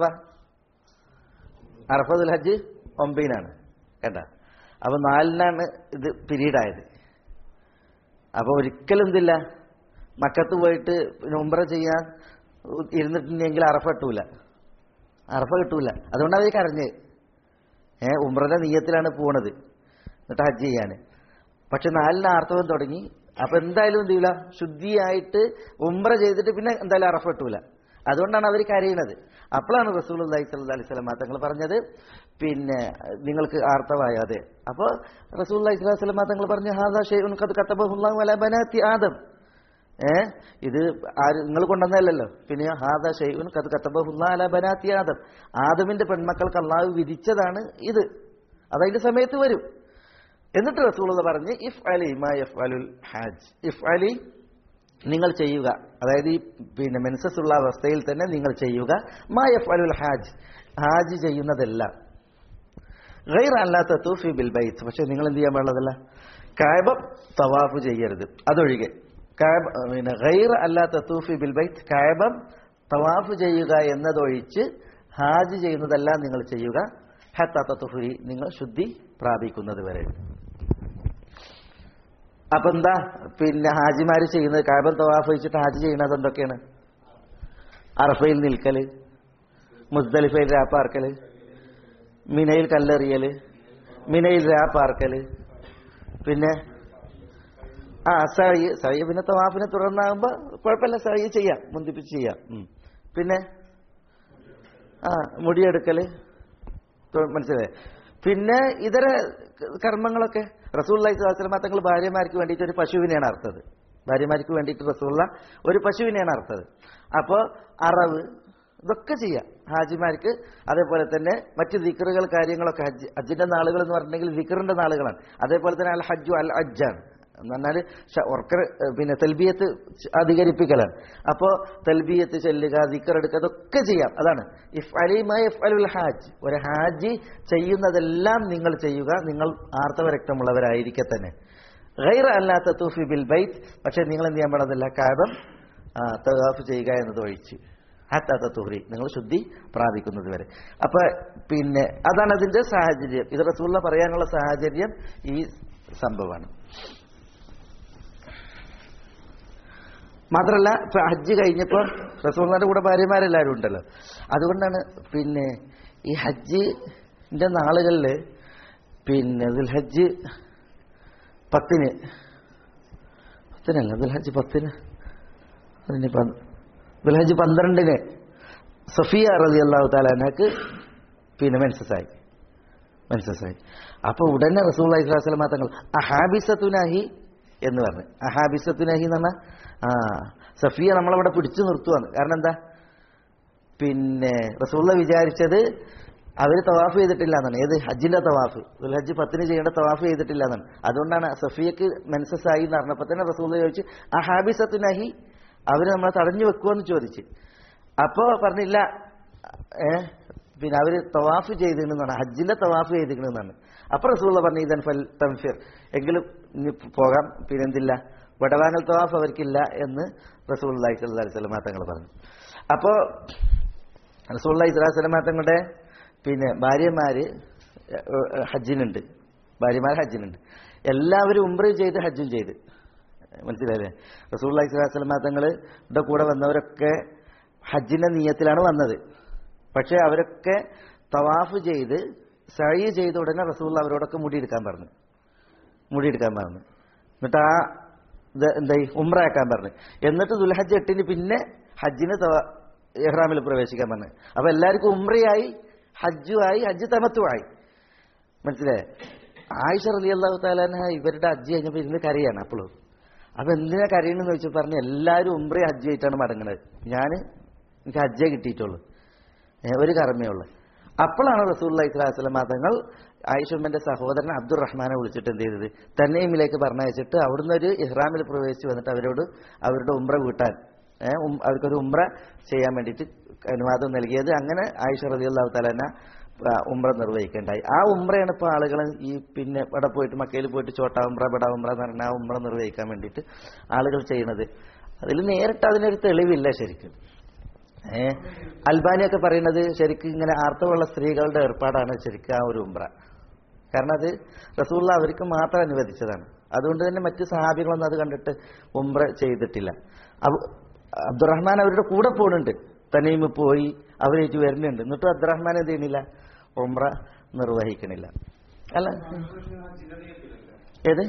ദുൽഹജ്ജ് 9 കേട്ടാ. അപ്പൊ 4 ഇത് പിരീഡായത്. അപ്പൊ ഒരിക്കലും എന്തില്ല, മക്കത്ത് പോയിട്ട് ഉംറ ചെയ്യാൻ ഇരുന്നിട്ടുണ്ടെങ്കിൽ അറഫ കിട്ടൂല. അതുകൊണ്ടാണ് അവർ കരഞ്ഞ് ഉംറയുടെ നിയ്യത്തിലാണ് പോണത് എന്നിട്ട് ഹജ്ജ് ചെയ്യാൻ. പക്ഷെ 4 ആർത്തവം തുടങ്ങി. അപ്പൊ എന്തായാലും എന്ത് ചെയ്യൂല, ശുദ്ധിയായിട്ട് ഉംറ ചെയ്തിട്ട് പിന്നെ എന്തായാലും അറഫ കിട്ടൂല. അതുകൊണ്ടാണ് അവർ കരയുന്നത്. അപ്പോഴാണ് റസൂലുള്ളാഹി സ്വല്ലല്ലാഹി അലൈഹി വസല്ലം തങ്ങൾ പറഞ്ഞത്, പിന്നെ നിങ്ങൾക്ക് ആർത്തവായാതെ. അപ്പോൾ റസൂലുള്ളാഹി സ്വല്ലല്ലാഹി അലൈഹി വസല്ലം തങ്ങൾ പറഞ്ഞു, ഹാദാ ഷൈഉൻ ഖദ് കതബഹുല്ലാഹു അലാ ബനാത്തി ആദം. ഇത് നിങ്ങൾ കൊണ്ടുവന്നതല്ലല്ലോ, പിന്നെ ഹാദാ ഷൈഉൻ ഖദ് കതബഹുല്ലാഹു അലാ ബനാത്തി ആദം, ആദമിന്റെ പെൺമക്കൾക്ക് അള്ളാഹു വിധിച്ചതാണ് ഇത്, അതതിന്റെ സമയത്ത് വരും. എന്നിട്ട് റസൂലുള്ളാഹി പറഞ്ഞു, ഇഫ് അലി മാ യഫ്അലുൽ ഹാജ്, ഇഫ് അലി നിങ്ങൾ ചെയ്യുക, അതായത് ഈ പിന്നെ മെൻസസ് ഉള്ള അവസ്ഥയിൽ തന്നെ നിങ്ങൾ ചെയ്യുക, മാ യഫ്അലുൽ ഹാജ് ചെയ്യുന്നതെല്ലാം, ഗൈറ അല്ലാ തതൂഫി ബിൽ ബൈത്ത്, പക്ഷെ നിങ്ങൾ എന്ത് ചെയ്യാൻ പാടുള്ളതല്ല, കഅബ തവാഫ് ചെയ്യരുത്, അതൊഴികെ. പിന്നെ ഗൈറ അല്ലാ തതൂഫി ബിൽ ബൈത്ത്, കഅബ തവാഫ് ചെയ്യുക എന്നതൊഴിച്ച് ഹാജ് ചെയ്യുന്നതെല്ലാം നിങ്ങൾ ചെയ്യുക, ഹത്താ തത്ഹുരി, നിങ്ങൾ ശുദ്ധി പ്രാപിക്കുന്നത് വരെ. അപ്പൊ എന്താ പിന്നെ ഹാജിമാര് ചെയ്യുന്നത്, കഅബ തവാഫ് വെച്ചിട്ട് ഹാജ് ചെയ്യുന്നത് എന്തൊക്കെയാണ്? അറഫയിൽ നിൽക്കല്, മുസ്ദലിഫയിൽ രാപ്പാർക്കല്, മിനയിൽ കല്ലെറിയല്, മിനയിൽ രാപ്പാർക്കല്, പിന്നെ സഴി പിന്നെ തവാഫിനെ തുടർന്നാകുമ്പോ കുഴപ്പമില്ല, സഴി ചെയ്യാം, മുന്തിപ്പിച്ച് ചെയ്യാം. പിന്നെ മുടിയെടുക്കല്, മനസ്സിലായേ? പിന്നെ ഇതര കർമ്മങ്ങളൊക്കെ റസൂലുള്ളാഹി സ്വല്ലല്ലാഹി അലൈഹി വസല്ലം തങ്ങൾ ഭാര്യമാർക്ക് വേണ്ടിയിട്ട് ഒരു പശുവിനെയാണ് അറുത്തത്. ഭാര്യമാർക്ക് വേണ്ടിയിട്ട് റസൂലുള്ള ഒരു പശുവിനെയാണ് അറുത്തത്. അപ്പോൾ അറവ് ഇതൊക്കെ ചെയ്യാം ഹാജിമാർക്ക്. അതേപോലെ തന്നെ മറ്റ് ദിക്റുകൾ കാര്യങ്ങളൊക്കെ, ഹജ്ജിന്റെ നാളുകൾ എന്ന് പറഞ്ഞിട്ടുണ്ടെങ്കിൽ ദിക്റിന്റെ നാളുകളാണ്. അതേപോലെ തന്നെ അൽ ഹജ്ജു അൽ അജ്ജാണ് എന്ന് പറഞ്ഞാൽ പിന്നെ തൽബിയത്ത് അധികരിപ്പിക്കലാണ്. അപ്പോൾ തൽബിയത്ത് ചെല്ലുക, ദിക്റെടുക്കുക, അതൊക്കെ ചെയ്യാം. അതാണ് ഇഫ് അലി മാ യഫ്അലുൽ ഹാജ്, ഒരു ഹാജി ചെയ്യുന്നതെല്ലാം നിങ്ങൾ ചെയ്യുക, നിങ്ങൾ ആർത്തവ രക്തമുള്ളവരായിരിക്കെ തന്നെ. ഗൈറ അല്ലാ തതൂഫി ബിൽ ബൈത്ത്, പക്ഷെ നിങ്ങൾ എന്ത് ചെയ്യാൻ പാടില്ല, കഅബ തവാഫ് ചെയ്യുക എന്നത് ഒഴിച്ച്, ഹത്താ തത്ഹുരി, നിങ്ങൾ ശുദ്ധി പ്രാപിക്കുന്നത് വരെ. അപ്പൊ പിന്നെ അതാണ് അതിന്റെ സാഹചര്യം. ഇത് റസൂലുള്ളാഹി പറയാനുള്ള സാഹചര്യം ഈ സംഭവമാണ്. മാത്രമല്ല ഇപ്പൊ ഹജ്ജ് കഴിഞ്ഞപ്പോ റസൂലുള്ളാഹിന്റെ കൂടെ ഭാര്യമാരെല്ലാവരും ഉണ്ടല്ലോ. അതുകൊണ്ടാണ് പിന്നെ ഈ ഹജ്ജിന്റെ നാളുകളിൽ പിന്നെ ദുൽഹജ്ജ് 10 ദുൽഹജ്ജ് 10 അതിന് ദുൽഹജ്ജ് 12 സഫിയ റളിയല്ലാഹു തആല അൻഹക്ക് പിന്നെ മെൻസസായി. അപ്പൊ ഉടനെ റസൂലുള്ളാഹി സ്വല്ലല്ലാഹി അലൈഹി വസല്ലം തങ്ങൾ അഹാബിസത്തുനാഹി എന്ന് പറഞ്ഞു. അഹാബിസത്തുനാഹി എന്ന് പറഞ്ഞാൽ സഫിയ നമ്മളവിടെ പിടിച്ചു നിർത്തുവാണ്. കാരണം എന്താ, പിന്നെ റസൂലുള്ളാഹി വിചാരിച്ചത് അവര് തവാഫ് ചെയ്തിട്ടില്ല എന്നാണ്. ഏത് ഹജ്ജിന്റെ തവാഫ്, ദുൽഹജ്ജ് 10 ചെയ്യേണ്ട തവാഫ് ചെയ്തിട്ടില്ല എന്നാണ്. അതുകൊണ്ടാണ് സഫിയക്ക് മെൻസസായി എന്ന് പറഞ്ഞപ്പോൾ തന്നെ റസൂലുള്ളാഹി ചോദിച്ചു അഹാബിസത്തുനാഹി, അവര് നമ്മളെ തടഞ്ഞു വെക്കുമെന്ന് ചോദിച്ച്. അപ്പോ പറഞ്ഞില്ല, പിന്നെ അവര് തവാഫ് ചെയ്തിരുന്നാണ്, ഹജ്ജിന്റെ തവാഫ് ചെയ്തിരിക്കണമെന്നാണ്. അപ്പൊ റസൂലുള്ളാഹി പറഞ്ഞു ഇദൻ ഫൽ തൻഫിർ, എങ്കിലും പോകാം, പിന്നെ എന്തില്ല, വടവാനൽ തവാഫ് അവർക്കില്ല എന്ന് റസൂലുള്ളാഹി സ്വല്ലല്ലാഹി അലൈഹി വസല്ലം തങ്ങൾ പറഞ്ഞു. അപ്പോ റസൂലുള്ളാഹി സ്വല്ലല്ലാഹി അലൈഹി വസല്ലം തങ്ങളുടെ പിന്നെ ഭാര്യമാര് ഹജ്ജിനുണ്ട്, എല്ലാവരും ഉംറ ചെയ്ത് ഹജ്ജും ചെയ്ത്. മനസ്സിലായില്ലേ? റസൂലുള്ളാഹി സ്വല്ലല്ലാഹി അലൈഹി വസല്ലം തങ്ങളുടെ കൂടെ വന്നവരൊക്കെ ഹജ്ജിന്റെ നിയ്യത്തിലാണ് വന്നത്. പക്ഷെ അവരൊക്കെ തവാഫ് ചെയ്ത് സഅയ് ചെയ്ത ഉടനെ റസൂലുള്ളാഹി അവരോടൊക്കെ മുടിയെടുക്കാൻ പറഞ്ഞു. എന്നിട്ട് എന്തായി, ഉംറയാക്കാൻ പറഞ്ഞു. എന്നിട്ട് ദുൽഹജ്ജ് 8 പിന്നെ ഹജ്ജിന് ഇഹ്റാമിൽ പ്രവേശിക്കാൻ പറഞ്ഞു. അപ്പൊ എല്ലാവർക്കും ഉംറയായി, ഹജ്ജുമായി, ഹജ്ജ് തമത്തുമായി. മനസ്സിലായേ? ആയിഷ റളിയല്ലാഹു തആല അൻഹ ഇവരുടെ ഹജ്ജ് കഴിഞ്ഞപ്പോൾ ഇരുന്ന് കരയാണ്. അപ്പോഴും അപ്പൊ എന്തിനാ കരയണെന്ന് ചോദിച്ചു. പറഞ്ഞു എല്ലാവരും ഉംറ ഹജ്ജ് ആയിട്ടാണ് മടങ്ങുന്നത്, എനിക്ക് ഹജ്ജേ കിട്ടിയിട്ടുള്ളൂ, ഒരു കർമ്മേ ഉള്ളൂ. അപ്പോഴാണ് റസൂലുള്ളാഹി സ്വല്ലല്ലാഹി അലൈഹി വസല്ലം തങ്ങൾ ആയിഷമ്മന്റെ സഹോദരൻ അബ്ദുറഹ്മാനെ വിളിച്ചിട്ട് എന്ത് ചെയ്തത്, തന്നീമിലേക്ക് പറഞ്ഞയച്ചിട്ട് അവിടുന്ന് ഒരു ഇഹ്റാമിൽ പ്രവേശിച്ച് വന്നിട്ട് അവരുടെ ഉംറ വീട്ടാൻ, അവർക്കൊരു ഉംറ ചെയ്യാൻ വേണ്ടിയിട്ട് അനുവാദം നൽകിയത്. അങ്ങനെ ആയിഷ റളിയല്ലാഹു തആല അൻഹ ഉംറ നിർവഹിക്കേണ്ടായി. ആ ഉംറയാണ് ഇപ്പോൾ ആളുകൾ ഈ പിന്നെ ഇവിടെ പോയിട്ട് മക്കയിൽ പോയിട്ട് ചോട്ടാ ഉംറ ബടാ ഉംറ എന്ന് പറഞ്ഞാൽ ആ ഉംറ നിർവഹിക്കാൻ വേണ്ടിയിട്ട് ആളുകൾ ചെയ്യണത്. അതിൽ നേരിട്ട് അതിനൊരു തെളിവില്ല ശരിക്കും. അൽബാനിയൊക്കെ പറയുന്നത് ശരിക്കും ഇങ്ങനെ ആർത്തവമുള്ള സ്ത്രീകളുടെ ഏർപ്പാടാണ് ശരിക്കും ആ ഒരു ഉംറ. കാരണം അത് റസൂലുള്ള അവർക്ക് മാത്രം അനുവദിച്ചതാണ്. അതുകൊണ്ട് തന്നെ മറ്റ് സഹാബികളൊന്നും അത് കണ്ടിട്ട് ഉംറ ചെയ്തിട്ടില്ല. അബ്ദുറഹ്മാൻ അവരുടെ കൂടെ പോകുന്നുണ്ട്, തനീമ് പോയി അവരേറ്റ് വരുന്നുണ്ട്. എന്നിട്ടും അബ്ദുറഹ്മാൻ എന്ത് ചെയ്യണില്ല, ഉംറ നിർവഹിക്കണില്ല. അല്ല ഏത്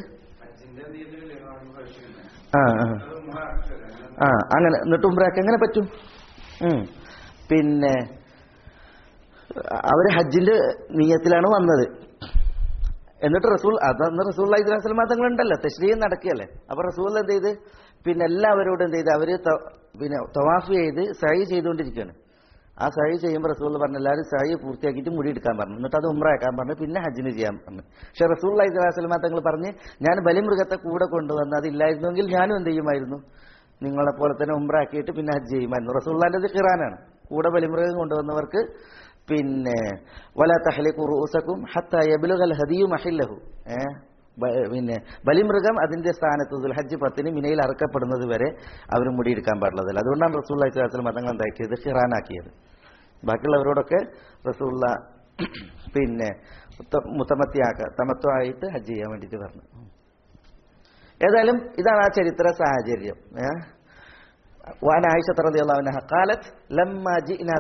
അങ്ങനെ എന്നിട്ട് ഉംറക്ക് എങ്ങനെ പറ്റും? പിന്നെ അവര് ഹജ്ജിന്റെ നിയ്യത്തിലാണ് വന്നത്. എന്നിട്ട് അന്ന് റസൂലുള്ളാഹി സ്വല്ലല്ലാഹു അലൈഹി വസല്ലം തങ്ങളുണ്ടല്ലോ, തശ്രീഹ് നടക്കുകയല്ലേ. അപ്പൊ റസൂൽ എന്ത് ചെയ്ത് പിന്നെ എല്ലാവരോടും എന്ത് ചെയ്ത് അവര് പിന്നെ തവാഫ് ചെയ്ത് സഅയ് ചെയ്തുകൊണ്ടിരിക്കുകയാണ്. ആ സഅയ് ചെയ്യുമ്പോൾ റസൂൽ പറഞ്ഞു എല്ലാവരും സഅയ് പൂർത്തിയാക്കിയിട്ട് മുടി എടുക്കാൻ പറഞ്ഞു. എന്നിട്ട് അത് ഉംറയാക്കാൻ പറഞ്ഞു, പിന്നെ ഹജ്ജിന് ചെയ്യാൻ പറഞ്ഞു. പക്ഷെ റസൂലുള്ളാഹി സ്വല്ലല്ലാഹു അലൈഹി വസല്ലം തങ്ങൾ പറഞ്ഞ് ഞാൻ ബലിമൃഗത്തെ കൂടെ കൊണ്ടുവന്ന് അതില്ലായിരുന്നെങ്കിൽ ഞാനും എന്ത് ചെയ്യുമായിരുന്നു, നിങ്ങളെപ്പോലെ തന്നെ ഉംറയാക്കിയിട്ട് പിന്നെ ഹജ്ജ് ചെയ്യുമായിരുന്നു. റസൂലുള്ളാഹിന്റെ ഖിറാനാണ്. കൂടെ ബലിമൃഗം കൊണ്ടുവന്നവർക്ക് പിന്നെ വലാ തഹ്ലിഖു റൂസകും ഹത്താ യബ്ലുഗൽ ഹദിയു മഹില്ലഹു, പിന്നെ ബലിമൃഗം അതിന്റെ സ്ഥാനത്ത് ദുൽഹജ്ജ് 10 മിനയിൽ അറക്കപ്പെടുന്നത് വരെ അവർ മുടിയെടുക്കാൻ പാടുള്ളതല്ല. അതുകൊണ്ടാണ് റസൂലുള്ളാഹി സ്വല്ലല്ലാഹു അലൈഹി വസല്ലം മതങ്ങൾ എന്താക്കിയത്, ഖിറാനാക്കിയത്. ബാക്കിയുള്ളവരോടൊക്കെ റസൂലുള്ള പിന്നെ തമത്വമായിട്ട് ഹജ്ജ് ചെയ്യാൻ വേണ്ടിയിട്ട് പറഞ്ഞു. ഏതായാലും ഇതാണ് ആ ചരിത്ര സാഹചര്യം. وعن عائشة رضي الله عنها قالت لما جئنا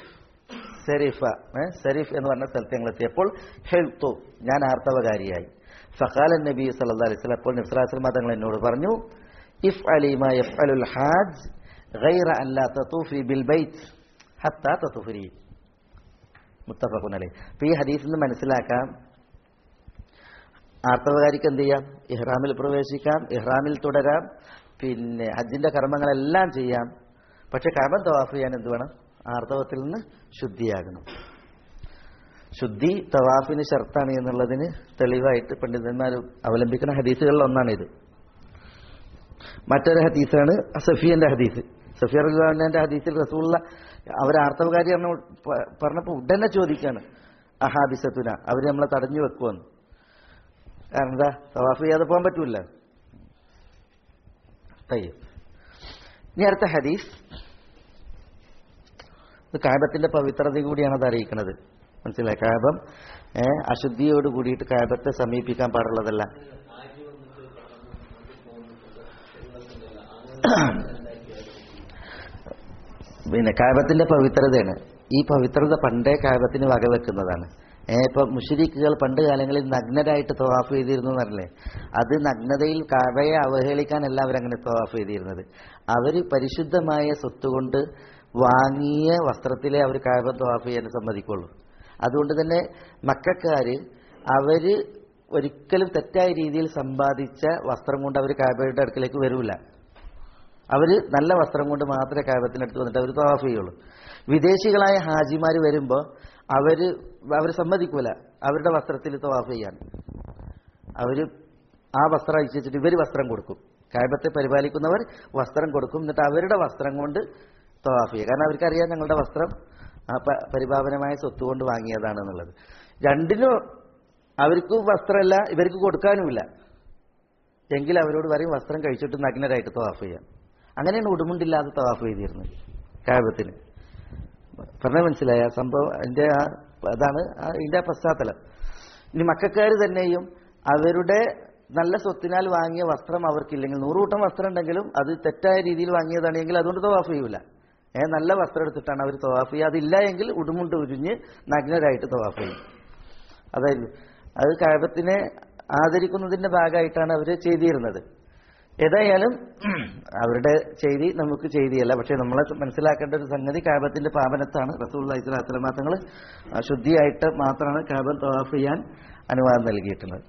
സരിഫ് എന്ന് പറഞ്ഞ സ്ഥലത്ത് ഞങ്ങൾ എത്തിയപ്പോൾ ഹെൽത്തു ഞാൻ ആർത്തവകാരിയായി. ഫഖാല നബി സല്ലല്ലാഹു അലൈഹി വസല്ലം, അപ്പോൾ നബി സല്ലല്ലാഹു അലൈഹി വസല്ലം തങ്ങൾ എന്നോട് പറഞ്ഞു, ഇഫ്അലി മാ യഫ്അലുൽ ഹാജ് ഗൈറ അൻ ലാ തതൂഫി ബിൽ ബൈത്ത് ഹത്താ തതൂഫി. മുത്തഫഖുൻ അലൈഹി. അപ്പോൾ ഈ ഹദീസിൽ നിന്ന് മനസ്സിലാക്കാം, ആർത്തവകാരിക്ക് എന്ത് ചെയ്യാം, ഇഹ്റാമിൽ പ്രവേശിക്കാം, ഇഹ്റാമിൽ തുടരാം, പിന്നെ ഹജ്ജിന്റെ കർമ്മങ്ങളെല്ലാം ചെയ്യാം. പക്ഷെ കഅബ തവാഫ് ചെയ്യാൻ എന്ത് വേണം, ആർത്തവത്തിൽ നിന്ന് ശുദ്ധിയാകണം. ശുദ്ധി തവാഫിന് ഷർത്താണ് എന്നുള്ളതിന് തെളിവായിട്ട് പണ്ഡിതന്മാർ അവലംബിക്കുന്ന ഹദീസുകളിൽ ഒന്നാണിത്. മറ്റൊരു ഹദീസാണ് സഫിയന്റെ ഹദീസ്. സഫിയ റളിയല്ലാഹു അൻഹയുടെ ഹദീസിൽ റസൂലുള്ള അവർ ആർത്തവകാരി പറഞ്ഞപ്പോൾ ഉടനെ ചോദിക്കാണ്, അഹാബിസത്തുന, അവർ നമ്മളെ തടഞ്ഞു വെക്കുമെന്ന്. കാരണം എന്താ, തവാഫ് ചെയ്യാതെ പോകാൻ പറ്റൂല. ഇനി അടുത്ത ഹദീസ്, ഇത് കഅബത്തിന്റെ പവിത്രത കൂടിയാണ് അത് അറിയിക്കുന്നത്. മനസ്സിലായി, കഅബം അശുദ്ധിയോട് കൂടിയിട്ട് കഅബത്തെ സമീപിക്കാൻ പാടുള്ളതല്ല. പിന്നെ കഅബത്തിന്റെ പവിത്രതയാണ്. ഈ പവിത്രത പണ്ടേ കഅബത്തിന് വകവെക്കുന്നതാണ്. ഇപ്പൊ മുശ്രിക്കുകൾ പണ്ട് കാലങ്ങളിൽ നഗ്നരായിട്ട് തവാഫ് ചെയ്തിരുന്നു എന്നല്ലേ, അത് നഗ്നതയിൽ കഅബയെ അവഹേളിക്കാനല്ല അവരങ്ങനെ തവാഫ് ചെയ്തിരുന്നത്. അവര് പരിശുദ്ധമായ സ്വത്തുകൊണ്ട് വാങ്ങിയ വസ്ത്രത്തിലെ അവർ കഅബ തവാഫ് ചെയ്യാൻ സമ്മതിക്കുള്ളൂ. അതുകൊണ്ട് തന്നെ മക്കക്കാര് അവര് ഒരിക്കലും തെറ്റായ രീതിയിൽ സമ്പാദിച്ച വസ്ത്രം കൊണ്ട് അവർ കഅബയുടെ അടുക്കലേക്ക് വരൂല. അവര് നല്ല വസ്ത്രം കൊണ്ട് മാത്രമേ കഅബത്തിനടുത്ത് വന്നിട്ട് അവർ തവാഫ് ചെയ്യുള്ളൂ. വിദേശികളായ ഹാജിമാര് വരുമ്പോൾ അവർ സമ്മതിക്കൂല അവരുടെ വസ്ത്രത്തിൽ തവാഫ് ചെയ്യാൻ. അവര് ആ വസ്ത്രം അഴിച്ചിട്ട് ഇവർ വസ്ത്രം കൊടുക്കും. കഅബത്തെ പരിപാലിക്കുന്നവർ വസ്ത്രം കൊടുക്കും, എന്നിട്ട് അവരുടെ വസ്ത്രം കൊണ്ട് തവാഫ് ചെയ്യുക. കാരണം അവർക്കറിയാം ഞങ്ങളുടെ വസ്ത്രം ആ പരിപാവനമായ സ്വത്ത് കൊണ്ട് വാങ്ങിയതാണെന്നുള്ളത്. രണ്ടിനും അവർക്ക് വസ്ത്രമല്ല, ഇവർക്ക് കൊടുക്കാനുമില്ല. എങ്കിൽ അവരോട് പറയും വസ്ത്രം കഴിച്ചിട്ട് നഗ്നരായിട്ട് തവാഫ് ചെയ്യാം. അങ്ങനെയാണ് ഉടുമുണ്ടില്ലാതെ തവാഫ് ചെയ്തിരുന്നത് കഅബത്തിന്. പറഞ്ഞാൽ മനസ്സിലായ സംഭവം, അതാണ് ഇതിന്റെ പശ്ചാത്തലം. ഇനി മക്കക്കാർ തന്നെയും അവരുടെ നല്ല സ്വത്തിനാൽ വാങ്ങിയ വസ്ത്രം അവർക്കില്ലെങ്കിൽ, 100 കൂട്ടം വസ്ത്രം ഉണ്ടെങ്കിലും അത് തെറ്റായ രീതിയിൽ വാങ്ങിയതാണെങ്കിൽ അതുകൊണ്ട് തവാഫ് ചെയ്യൂല. നല്ല വസ്ത്രം എടുത്തിട്ടാണ് അവർ തവാഫ് ചെയ്യുക. അതില്ല എങ്കിൽ ഉടുമുണ്ട് ഉരിഞ്ഞ് നഗ്നരായിട്ട് തവാഫ് ചെയ്യും. അതായത് അത് കഅബത്തിനെ ആദരിക്കുന്നതിന്റെ ഭാഗമായിട്ടാണ് അവർ ചെയ്തിരുന്നത്. ഏതായാലും അവരുടെ ചെയ്തി നമുക്ക് ചെയ്തിയല്ല. പക്ഷെ നമ്മളെ മനസ്സിലാക്കേണ്ട ഒരു സംഗതി, കഅബത്തിന്റെ പാവനത്താണ് റസൂലുള്ളാഹി സ്വല്ലല്ലാഹു അലൈഹി വസല്ലം തങ്ങൾ ശുദ്ധിയായിട്ട് മാത്രമാണ് കഅബ തവാഫ് ചെയ്യാൻ അനുവാദം നൽകിയിട്ടുള്ളത്.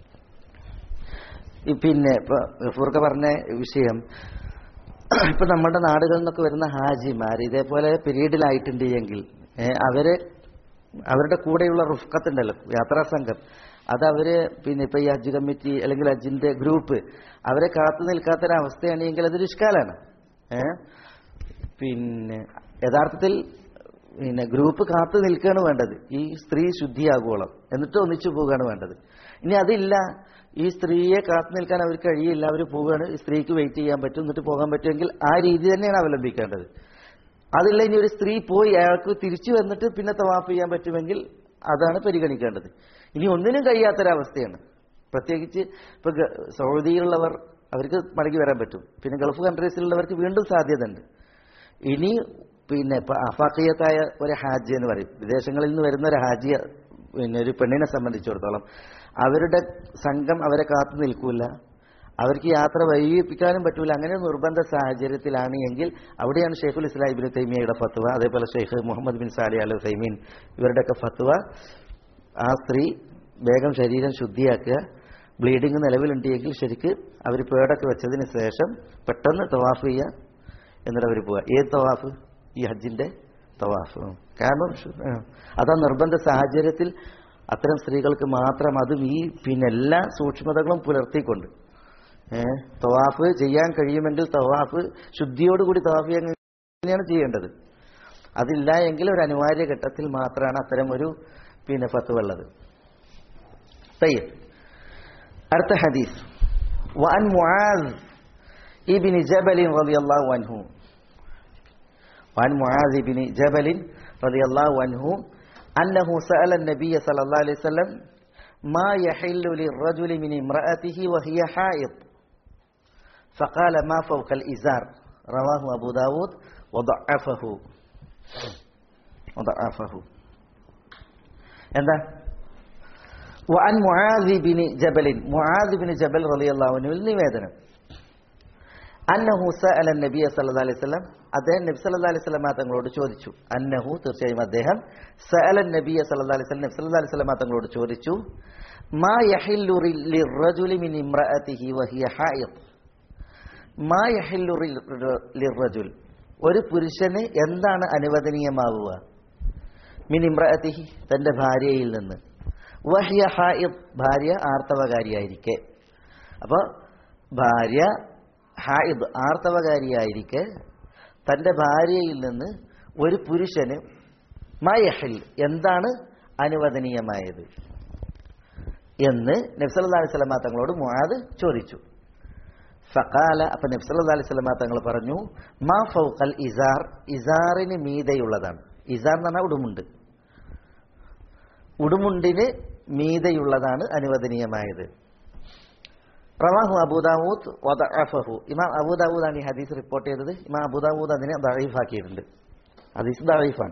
പിന്നെ ഇപ്പൊ ഗഫൂർക്ക പറഞ്ഞ വിഷയം, ഇപ്പൊ നമ്മുടെ നാടുകളിൽ നിന്നൊക്കെ വരുന്ന ഹാജിമാർ ഇതേപോലെ പീരീഡിലായിട്ടുണ്ട് എങ്കിൽ അവരുടെ കൂടെയുള്ള റുഫ്ഖത്തുണ്ടല്ലോ, യാത്രാ സംഘം, അതവര് പിന്നെ ഇപ്പൊ ഈ ഹജ്ജ് കമ്മിറ്റി അല്ലെങ്കിൽ ഹജ്ജിന്റെ ഗ്രൂപ്പ് അവരെ കാത്തു നിൽക്കാത്തൊരവസ്ഥയാണെങ്കിൽ അതൊരു ഇഷ്കാലാണ്. പിന്നെ യഥാർത്ഥത്തിൽ പിന്നെ ഗ്രൂപ്പ് കാത്തു നിൽക്കുകയാണ് വേണ്ടത്, ഈ സ്ത്രീ ശുദ്ധിയാകുവോളം, എന്നിട്ട് ഒന്നിച്ചു പോവുകയാണ് വേണ്ടത്. ഇനി അതില്ല, ഈ സ്ത്രീയെ കാത്തു നിൽക്കാൻ അവർക്ക് കഴിയില്ല, അവർ പോവുകയാണ്, ഈ സ്ത്രീക്ക് വെയിറ്റ് ചെയ്യാൻ പറ്റും, എന്നിട്ട് പോകാൻ പറ്റുമെങ്കിൽ ആ രീതി തന്നെയാണ് അവലംബിക്കേണ്ടത്. അതില്ല, ഇനി ഒരു സ്ത്രീ പോയി അയാൾക്ക് തിരിച്ചു വന്നിട്ട് പിന്നെ തവാഫ് ചെയ്യാൻ പറ്റുമെങ്കിൽ അതാണ് പരിഗണിക്കേണ്ടത്. ഇനി ഒന്നിനും കഴിയാത്തൊരവസ്ഥയാണ്. പ്രത്യേകിച്ച് ഇപ്പൊ സൗദിയിലുള്ളവർ, അവർക്ക് മടങ്ങി വരാൻ പറ്റും. പിന്നെ ഗൾഫ് കൺട്രീസിലുള്ളവർക്ക് വീണ്ടും സാധ്യതയുണ്ട്. ഇനി പിന്നെ ഇപ്പൊ അഫാഖിയത്തായ ഒരു ഹാജി എന്ന് പറയും, വിദേശങ്ങളിൽ നിന്ന് വരുന്ന ഒരു ഹാജി, പിന്നെ ഒരു പെണ്ണിനെ സംബന്ധിച്ചിടത്തോളം അവരുടെ സംഘം അവരെ കാത്തു നിൽക്കൂല, അവർക്ക് യാത്ര വൈകിപ്പിക്കാനും പറ്റൂല. അങ്ങനെ നിർബന്ധ സാഹചര്യത്തിലാണ് എങ്കിൽ അവിടെയാണ് ഷെയ്ഖുൽ ഇസ്ലാം ഇബ്നു തൈമിയയുടെ ഫത്വ, അതേപോലെ ഷെയ്ഖ് മുഹമ്മദ് ബിൻ സാലിഹ് അൽ ഉസൈമീൻ ഇവരുടെയൊക്കെ ഫത്വ, ആ സ്ത്രീ വേഗം ശരീരം ശുദ്ധിയാക്കുക, ബ്ലീഡിങ് നിലവിലുണ്ടെങ്കിൽ ശരിക്ക് അവർ പേടൊക്കെ വെച്ചതിന് ശേഷം പെട്ടെന്ന് തവാഫ് ചെയ്യുക, എന്നിട്ട് അവർ പോവുക. ഏത് തവാഫ്? ഈ ഹജ്ജിന്റെ തവാഫ്. കാരണം അതാ നിർബന്ധ സാഹചര്യത്തിൽ അത്തരം സ്ത്രീകൾക്ക് മാത്രം, അതും ഈ പിന്നെ എല്ലാ സൂക്ഷ്മതകളും പുലർത്തിക്കൊണ്ട് തവാഫ് ചെയ്യാൻ കഴിയുമെങ്കിൽ തവാഫ് ശുദ്ധിയോടുകൂടി തവാഫ് ചെയ്യാൻ ചെയ്യേണ്ടത്. അതില്ല എങ്കിൽ ഒരു അനിവാര്യ ഘട്ടത്തിൽ മാത്രമാണ് അത്തരം ഒരു പിന്നെ ഫത്വ ഉള്ളത്. അടുത്ത ഹദീസ്, വഅൻ മുആദ് ഇബ്നു ജബൽ റളിയല്ലാഹു അൻഹു, വഅൻ മുആദ് ഇബ്നു ജബൽ റളിയല്ലാഹു അൻഹു അന്നഹു സഅല النبي صلى الله عليه وسلم ما يحل للرجل من امرأته وهي حائض فقال ما فوق الإزار رواه أبو داود وضعفه എന്താ? വഅൻ മുആദ് ഇബ്നു ജബൽ, മുആദ് ഇബ്നു ജബൽ റളിയല്ലാഹു അൻഹു നിവേദനം, അന്നഹു സഅല നബിയ സല്ലല്ലാഹു അലൈഹി വസല്ലം, അദ്ദേഹം നബി സല്ലല്ലാഹു അലൈഹി വസല്ലം തങ്ങളോട് ചോദിച്ചു. അന്നഹു തീർച്ചയായും അദ്ദേഹം, സഅല നബിയ സല്ലല്ലാഹു അലൈഹി വസല്ലം നബി സല്ലല്ലാഹു അലൈഹി വസല്ലം തങ്ങളോട് ചോദിച്ചു, മാ യഹില്ലു ലിർറജുലി മിൻ ഇംറഅതിഹി വഹിയ ഹായിദ്. മാ യഹില്ലു ലിർറജുൽ, ഒരു പുരുഷന് എന്താണ് അനുവദനീയമാവുക, മിൻ ഇംറഅതിഹി തന്റെ ഭാര്യയിൽ നിന്ന്, വഹിയ ഹായിദ് ഭാര്യ ആർത്തവകാരിയായിരിക്കെ. അപ്പോൾ ഭാര്യ ഹായിദ് ആർത്തവകാരിയായിരിക്കെ തന്റെ ഭാര്യയിൽ നിന്ന് ഒരു പുരുഷന് മയഹിൽ എന്താണ് അനുവദനീയമായത് എന്ന് നബി സല്ലല്ലാഹു അലൈഹി വസല്ലം തങ്ങളോട് മുആദ് ചോദിച്ചു. ഫഖാല, അപ്പൊ നബി സല്ലല്ലാഹു അലൈഹി വസല്ലം തങ്ങൾ പറഞ്ഞു, മാ ഫൗഖൽ ഇസാർ, ഇസാറിന് മീതെയുള്ളതാണ്. ഇസാർ എന്ന് പറഞ്ഞാൽ ഉടുമുണ്ട്, ഉടുമുണ്ടിന് മീതെയുള്ളതാണ് അനുവദനീയമായത്. റവാഹു അബൂ ദാവൂദ് വദഅഫഹു, ഇമാം അബൂ ദാവൂദാണ് ഈ ഹദീസ് റിപ്പോർട്ട് ചെയ്തത്. ഇമാം അബൂ ദാവൂദ് അതിനെ ദഈഫാക്കിയിട്ടുണ്ട്. ഹദീസ് ദഈഫാണ്.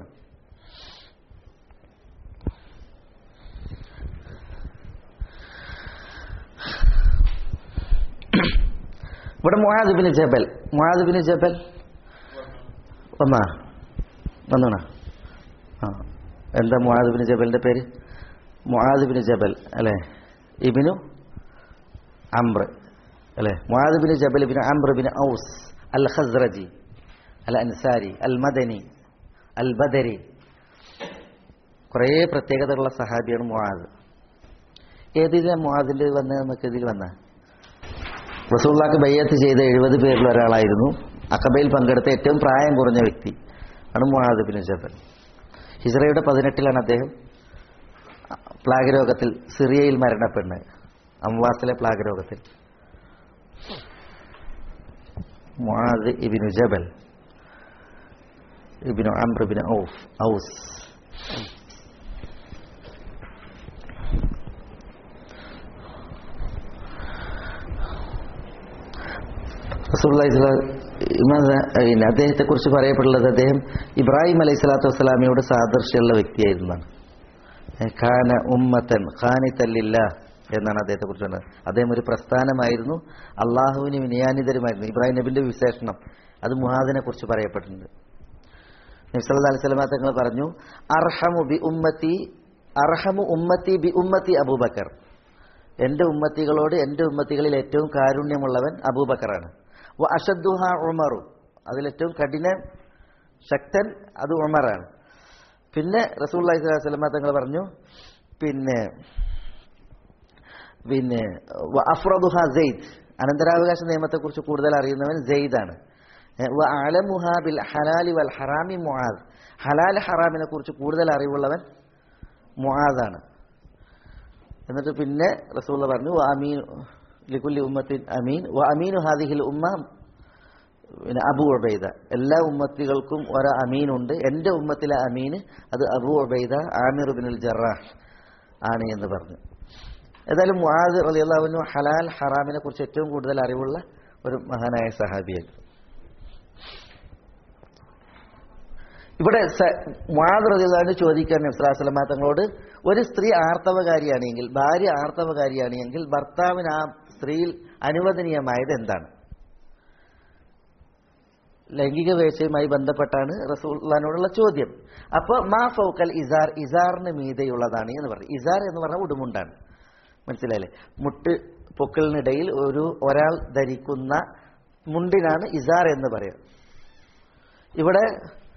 ഇവിടെ മുആദ് ഇബ്നു ജബൽ വന്നോണ. എന്താ മുആദ് ഇബ്നു ജബലിന്റെ പേര്? മുആദ് ഇബ്നു ജബൽ അല്ലെ, ഇബ്നു അംർ അല്ലെ, മുആദ് ഇബ്നു ജബൽ ഇബ്നു അംർ ഇബ്നു ഔസ് അൽ ഖസ്റജി അൽ അൻസാരി അൽ മദനി അൽ ബദരി, കുറേ പ്രത്യേകതകളുള്ള സഹാബിയാണ് മുആദ്. ഏതിലാണ് മുആദിന്റെ വന്ന? നമുക്ക് ഇതിൽ വന്ന റസൂലുള്ളാഹിക്ക് ബൈഅത്ത് ചെയ്ത 70 പേരിൽ ഒരാളായിരുന്നു. അഖബയിൽ പങ്കെടുത്ത ഏറ്റവും പ്രായം കുറഞ്ഞ വ്യക്തി ആണ് മുആദ് ഇബ്നു ജബൽ. ഹിജ്റയുടെ 18-ലാണ് അദ്ദേഹം പ്ലാഗ് രോഗത്തിൽ സിറിയയിൽ മരണപ്പെടുന്നത്, അംവാസിലെ പ്ലാഗ് രോഗത്തിൽ. മുആദ് ഇബ്നു ജബൽ ഇബ്നു അംർ ഇബ്നു ഔസ്. അദ്ദേഹത്തെ കുറിച്ച് പറയപ്പെടുള്ളത്, അദ്ദേഹം ഇബ്രാഹിം അലൈഹി സ്വലാത്തു വസ്സലാമയോട് സാദൃശ്യമുള്ള വ്യക്തിയായിരുന്നാണ്. ഖാന ഉമ്മത്തൻ ഖാനിതൻ ലില്ലാഹ് എന്നാണ് അദ്ദേഹത്തെ കുറിച്ച് പറഞ്ഞത്. അദ്ദേഹം ഒരു പ്രസ്ഥാനമായിരുന്നു, അള്ളാഹുവിന് വിനയാനിതരുമായിരുന്നു. ഇബ്രാഹിം നബിന്റെ വിശേഷണം അത് മുആദിനെ കുറിച്ച് പറയപ്പെട്ടിട്ടുണ്ട്. നബി സല്ലല്ലാഹു അലൈഹി വസല്ലം തങ്ങൾ പറഞ്ഞു, അർഹമു ഉമ്മത്തി ബി ഉമ്മത്തി അബൂബക്കർ, എന്റെ ഉമ്മത്തികളോട് എന്റെ ഉമ്മത്തികളിൽ ഏറ്റവും കാരുണ്യമുള്ളവൻ അബൂബക്കറാണ്. വ അഷദ്ദുഹ ഉമറു, അതിലേറ്റവും കഠിന ശക്തൻ അത് ഉമറാണ്. പിന്നെ റസൂലുള്ളാഹി സ്വല്ലല്ലാഹു അലൈഹി വസല്ലം തങ്ങൾ പറഞ്ഞു, പിന്നെ വ അഫ്റദുഹ സെയ്ദ്, അനന്തരാവകാശ നിയമത്തെക്കുറിച്ച് കൂടുതൽ അറിയുന്നവൻ സെയ്ദാണ്. വഅലമുഹാ ബിൽ ഹലാലി വൽ ഹറാമി മുആദ്. ഹലാൽ ഹറാമിനെ കുറിച്ച് കൂടുതൽ അറിവുള്ളവൻ മുആദാണ്. എന്നിട്ട് പിന്നെ റസൂലുള്ളാഹി പറഞ്ഞു അമീൻ ലികുല്ലി ഉമ്മത്തിൻ അമീൻ വ അമീനു ഹാദിഹിൽ ഉമ്മ പിന്നെ അബൂ ഉബൈദ. എല്ലാ ഉമ്മത്തികൾക്കും ഒരു അമീനുണ്ട്. എൻ്റെ ഉമ്മത്തിലെ അമീന് അത് അബൂ ഉബൈദ ആമിർ ഇബ്നുൽ ജറാഹ് ആണ് എന്ന് പറഞ്ഞു. ഏതായാലും മുആദ് റളിയല്ലാഹു അൻഹു ഹലാൽ ഹറാമിനെ കുറിച്ച് ഏറ്റവും കൂടുതൽ അറിവുള്ള ഒരു മഹാനായ സഹാബിയാണ്. ഇവിടെ മുആദ് റളിയല്ലാഹു അൻഹു ചോദിക്കാൻ നബി സല്ലല്ലാഹു അലൈഹി വസല്ലം തങ്ങളോട്, ഒരു സ്ത്രീ ആർത്തവകാരിയാണെങ്കിൽ, ഭാര്യ ആർത്തവകാരിയാണെങ്കിൽ ഭർത്താവിന് ആ സ്ത്രീയിൽ അനുവദനീയമായത് എന്താണ്? ലൈംഗിക വേഴ്ചയുമായി ബന്ധപ്പെട്ടാണ് റസൂലുള്ളാഹിനോടുള്ള ചോദ്യം. അപ്പോൾ മാ ഫൗക്കൽ ഇസാർ, ഇസാറിന് മീതെയുള്ളതാണ് എന്ന് പറഞ്ഞു. ഇസാർ എന്ന് പറഞ്ഞാൽ ഉടുമുണ്ടാണ്, മനസ്സിലായില്ലേ? മുട്ട് പൊക്കലിനിടയിൽ ഒരാൾ ധരിക്കുന്ന മുണ്ടിനാണ് ഇസാർ എന്ന് പറയുക. ഇവിടെ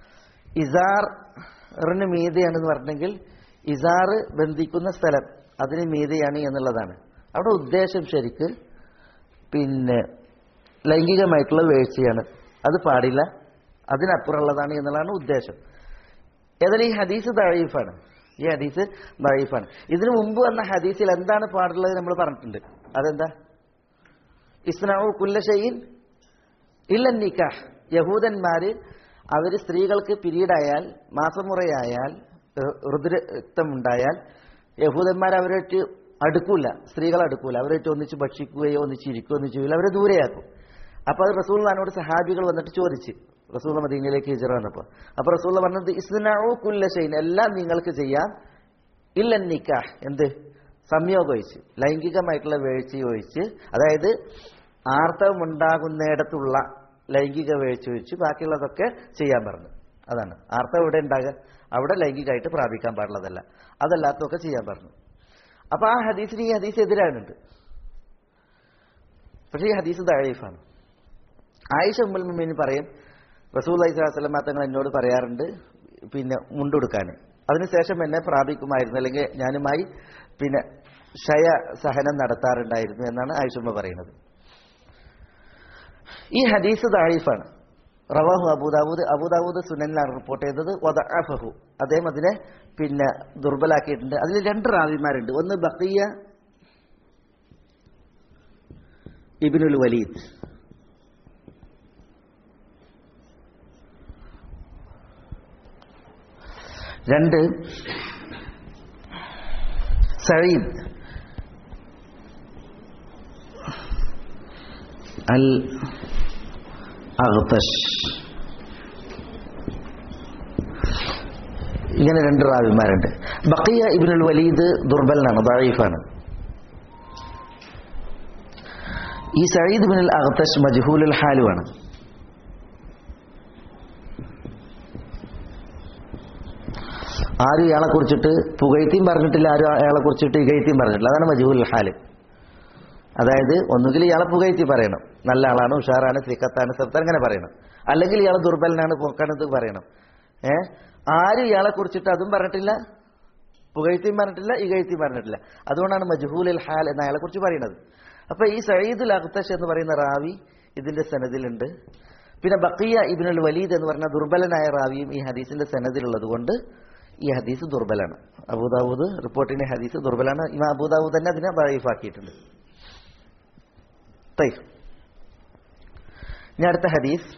ഇസാറിന് മീതെയാണെന്ന് പറഞ്ഞെങ്കിൽ ഇസാറ് ബന്ധിക്കുന്ന സ്ഥലം അതിന് മീതെയാണ് എന്നുള്ളതാണ്. അവിടെ ഉദ്ദേശം ശരിക്ക് പിന്നെ ലൈംഗികമായിട്ടുള്ള വീഴ്ചയാണ്, അത് പാടില്ല, അതിനപ്പുറമുള്ളതാണ് എന്നുള്ളതാണ് ഉദ്ദേശം. ഏതായാലും ഈ ഹദീസ് ദഈഫാണ്. ഈ ഹദീസ് ദഈഫാണ്. ഇതിനു മുമ്പ് വന്ന ഹദീസിൽ എന്താണ് പാടുള്ളത് നമ്മൾ പറഞ്ഞിട്ടുണ്ട്. അതെന്താ? ഇസ്നഉ കുല്ല ഷൈഇൻ ഇല്ല നിക്കാഹ്. യഹൂദന്മാര് അവർ സ്ത്രീകൾക്ക് പിരീഡായാൽ, മാസമുറയായാൽ, ഋതുരക്തമുണ്ടായാൽ യഹൂദന്മാർ അവരായിട്ട് അടുക്കൂല, സ്ത്രീകൾ അടുക്കൂല, അവരായിട്ട് ഒന്നിച്ച് ഭക്ഷിക്കുകയോ ഒന്നിച്ചിരിക്കുകയോ ഒന്നും ചെയ്യില്ല, അവരെ ദൂരെയാക്കും. അപ്പോൾ അത് റസൂലുള്ളാഹിനോട് സഹാബികൾ വന്നിട്ട് ചോദിച്ച്, റസൂലുള്ളാഹി മദീനയിലേക്ക് ഹിജ്റ വന്നപ്പോൾ. അപ്പോൾ റസൂലുള്ളാഹി പറഞ്ഞത് ഇസ്നഉ കുല്ല ഷൈഇൻ, എല്ലാം നിങ്ങൾക്ക് ചെയ്യാം, ഇല്ല നിക്കാഹ്, എന്ത്? സംയോഗം ഒഴിച്ച്, ലൈംഗികമായിട്ടുള്ള വീഴ്ച ഒഴിച്ച്, അതായത് ആർത്തവമുണ്ടാകുന്നിടത്തുള്ള ലൈംഗിക വീഴ്ച ഒഴിച്ച് ബാക്കിയുള്ളതൊക്കെ ചെയ്യാൻ പറഞ്ഞു. അതാണ് ആർത്തവം ഇവിടെ ഉണ്ടാകുക, അവിടെ ലൈംഗികമായിട്ട് പ്രാപിക്കാൻ പാടുള്ളതല്ല, അതല്ലാത്തതൊക്കെ ചെയ്യാൻ പറഞ്ഞു. അപ്പൊ ആ ഹദീസിന് ഈ ഹദീസ് എതിരാനുണ്ട്. പക്ഷേ ഈ ഹദീസ് ദഈഫാണ്. ആയിഷ ഉമ്മുൽ മുഅ്മിനീൻ പറയും, റസൂലുള്ളാഹി സ്വല്ലല്ലാഹു അലൈഹി വസല്ലം തങ്ങൾ എന്നോട് പറയാറുണ്ട് പിന്നെ മുണ്ടുടുക്കാൻ, അതിനുശേഷം എന്നെ പ്രാപിക്കുമായിരുന്നു, അല്ലെങ്കിൽ ഞാനുമായി പിന്നെ സഹനം നടത്താറുണ്ടായിരുന്നു എന്നാണ് ആയിഷ ഉമ്മ പറയുന്നത്. ഈ ഹദീസ് ദഈഫാണ്. റവാഹു അബൂദാവൂദ് സുനനിലാണ് റിപ്പോർട്ട് ചെയ്തത്. വദഅഫഹു, അദ്ദേഹം അതിനെ പിന്നെ ദുർബലാക്കിയിട്ടുണ്ട്. അതിൽ രണ്ട് റാവിമാരുണ്ട്. ഒന്ന് ബഖിയ ഇബ്നുൽ വലീദ്, രണ്ട് സഈദ് അൽ അഗ്തശ്. ഇങ്ങനെ രണ്ട് റാവിമാരുണ്ട്. ബഖിയ ഇബ്നുൽ വലീദ് ദുർബലനാണ്, ദഈഫാണ്. ഈ സഈദ് ഇബ്നുൽ അഗ്തശ് മജ്ഹൂലുൽ ഹാലുമാണ്. ആരും ഇയാളെ കുറിച്ചിട്ട് പുകഴ്ത്തിയും പറഞ്ഞിട്ടില്ല, ആരും അയാളെ കുറിച്ചിട്ട് ഇകഴ്ത്തിയും പറഞ്ഞിട്ടില്ല. അതാണ് മജ്ഹൂലുൽ ഹാല്. അതായത് ഒന്നുകിൽ ഇയാളെ പുകഴ്ത്തി പറയണം, നല്ല ആളാണ്, ഉഷാറാണ്, സിഖത്താണ്, സബ്താണ്, അങ്ങനെ പറയണം. അല്ലെങ്കിൽ ഇയാളെ ദുർബലനാണ്, പോക്കാണെന്ന് പറയണം. ആരും ഇയാളെ കുറിച്ചിട്ട് അതും പറഞ്ഞിട്ടില്ല, പുകഴ്ത്തിയും പറഞ്ഞിട്ടില്ല, ഇകഴ്ത്തിയും പറഞ്ഞിട്ടില്ല. അതുകൊണ്ടാണ് മജ്ഹൂലുൽ ഹാൽ എന്ന അയാളെ കുറിച്ച് പറയുന്നത്. അപ്പൊ ഈ സഈദുൽ അഗ്തശ് എന്ന് പറയുന്ന റാവി ഇതിന്റെ സനദിലുണ്ട്. പിന്നെ ബഖിയ ഇബ്നുൽ വലീദ് എന്ന് പറഞ്ഞ ദുർബലനായ റാവിയും ഈ ഹദീസിന്റെ സനദിലുള്ളത് കൊണ്ട് ഈ ഹദീസ് ദുർബലാണ്. അബൂദാവൂദ് റിപ്പോർട്ടിന്റെ ഹദീസ് ദുർബലാണ്. ഇമാം അബൂദാവൂദ് തന്നെ അതിനെ ദഈഫാക്കിയിട്ടുണ്ട്. ഞാൻ അടുത്ത ഹദീസ്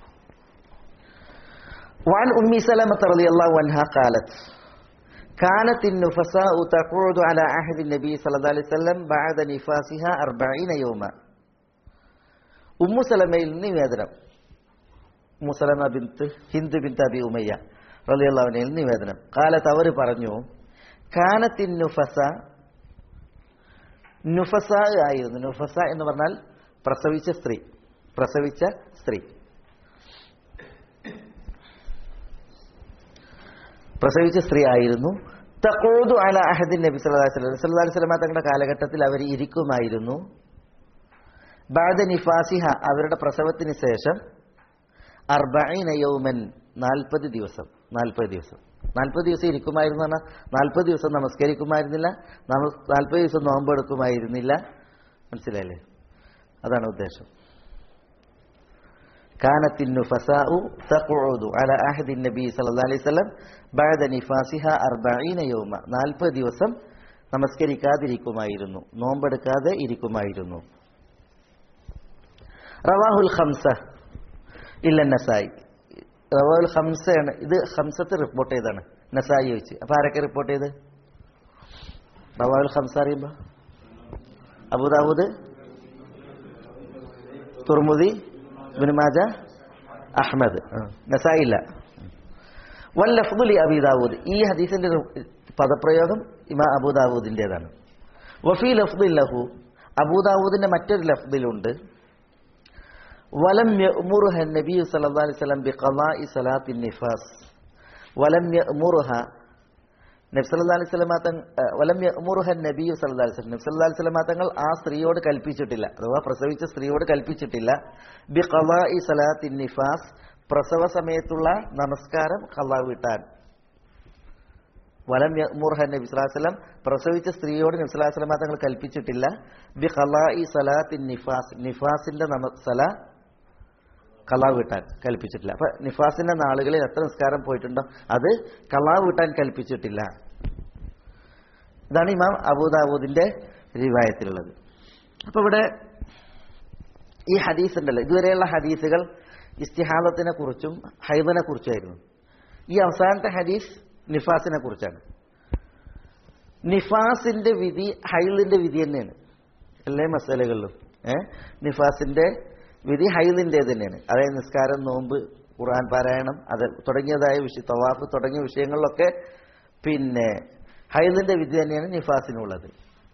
وعن أم سلمة رضي الله عنها قالت كانت النفساء تقعد على عهد النبي صلى الله عليه وسلم بعد نفاسها 40 يوما. ഉമ്മു സലമയിൽ നിന്ന് നിവേദനം, ഉമ്മു സലമ ബിൻത്ത് ഹിന്ദ് ബിൻത്ത് അബി ഉമയ്യ റളിയല്ലാഹു അൻഹയിൽ നിന്ന് നിവേദനം. ഖാലത്ത്, അവർ പറഞ്ഞു, കാനത്തിൻ നുഫസ, നുഫസ ആയിരുന്നു. നുഫസ എന്ന് പറഞ്ഞാൽ പ്രസവിച്ച സ്ത്രീ, പ്രസവിച്ച സ്ത്രീ, പ്രസവിച്ച സ്ത്രീ ആയിരുന്നു. തഖൂദു അല അഹദിൻ നബി സല്ലല്ലാഹു അലൈഹി വസല്ലം തങ്ങളുടെ കാലഘട്ടത്തിൽ അവർ ഇരിക്കുമായിരുന്നു. ബഅദ നിഫാസിഹ, അവരുടെ പ്രസവത്തിന് ശേഷം 40 യൗമൻ, 40 ദിവസം 40 ദിവസം 40 ദിവസം ഇരിക്കുമായിരുന്നു. പറഞ്ഞാൽ 40 ദിവസം നമസ്കരിക്കുമായിരുന്നില്ല, 40 ദിവസം നോമ്പെടുക്കുമായിരുന്നില്ല. മനസ്സിലായില്ലേ? അതാണ് ഉദ്ദേശം. كانت النفساء تقعد على عهد النبي صلى الله عليه وسلم بعد نفاسها 40 يوما 40 ദിവസം നമസ്കരിക്കാതിരിക്കുമായിരുന്നു, നോമ്പെടുക്കാതെ ഇരിക്കുമായിരുന്നു. റവാഹുൽ ഖംസ ഇല്ല നസായി. റവാഹുൽ ഖംസയാണ് ഇത്. ഖംസത്ത് റിപ്പോർട്ട് ചെയ്താണ്, നസായി വെച്ച്. അപ്പൊ ആരൊക്കെ റിപ്പോർട്ട് ചെയ്ത്? റവാഹുൽ ഖംസ അറിയുമ്പോ അബൂദാവൂദ്, തുർമുദി, ഇബ്നു മാജ, അഹ്മദ്. നസായി ഇല്ല. വൽ ലഫ്ദു ലി അബീ ദാവൂദ്. ഈ ഹദീസിന്റെ പദപ്രയോഗം ഇമാം അബൂദാവൂദിന്റേതാണ്. വഫീ ലഫ്ദിൻ ലഹു, അബൂദാവൂദിന്റെ മറ്റൊരു ലഫ്ദിലുണ്ട്, വലം യഅ്മുറുഹ നബി സല്ലല്ലാഹു അലൈഹി വസല്ലം ബിഖളാഇ സലാത്തിൻ നിഫാസ്. വലം യഅ്മുറുഹ നബി സല്ലല്ലാഹു അലൈഹി വസല്ലം വലം യഅ്മുറുഹ നബി സല്ലല്ലാഹു അലൈഹി വസല്ലം, നബി സല്ലല്ലാഹു അലൈഹി വസല്ലം തങ്ങൾ ആ സ്ത്രീയോട് കൽപ്പിച്ചിട്ടില്ല, അഥവാ പ്രസവിച്ച സ്ത്രീയോട് കൽപ്പിച്ചിട്ടില്ല, ബിഖളാഇ സലാത്തിൻ നിഫാസ്, പ്രസവ സമയത്തുള്ള നമസ്കാരം ഖളാ വീട്ടാൻ. വലം യഅ്മുറുഹ നബി സല്ലല്ലാഹു അലൈഹി വസല്ലം, പ്രസവിച്ച സ്ത്രീയോട് നബി സല്ലല്ലാഹു അലൈഹി വസല്ലം തങ്ങൾ കൽപ്പിച്ചിട്ടില്ല, ബിഖളാഇ സലാത്തിൻ നിഫാസ്, നിഫാസിന്റെ സലാ ഖളാ വീട്ടാൻ കൽപ്പിച്ചിട്ടില്ല. അപ്പൊ നിഫാസിന്റെ നാളുകളിൽ എത്ര നിസ്കാരം പോയിട്ടുണ്ടോ അത് ഖളാ വീട്ടാൻ കൽപ്പിച്ചിട്ടില്ല. ഇതാണ് ഇമാം അബൂദാവൂദിന്റെ റിവായത്തിലുള്ളത്. അപ്പൊ ഇവിടെ ഈ ഹദീസ് ഉണ്ടല്ലോ, ഇതുവരെയുള്ള ഹദീസുകൾ ഇസ്തിഹാദത്തിനെ കുറിച്ചും ഹൈദിനെ കുറിച്ചായിരുന്നു. ഈ അവസാനത്തെ ഹദീസ് നിഫാസിനെ കുറിച്ചാണ്. നിഫാസിന്റെ വിധി ഹൈദിന്റെ വിധി തന്നെയാണ് എല്ലാ മസലകളിലും. നിഫാസിന്റെ വിധി ഹൈദിന്റെ തന്നെയാണ്. അതായത് നിസ്കാരം, നോമ്പ്, ഖുർആൻ പാരായണം, അത് തുടങ്ങിയതായ തവാഫ് തുടങ്ങിയ വിഷയങ്ങളിലൊക്കെ പിന്നെ ഹൈദിന്റെ വിധി തന്നെയാണ് നിഫാസിനുള്ളത്.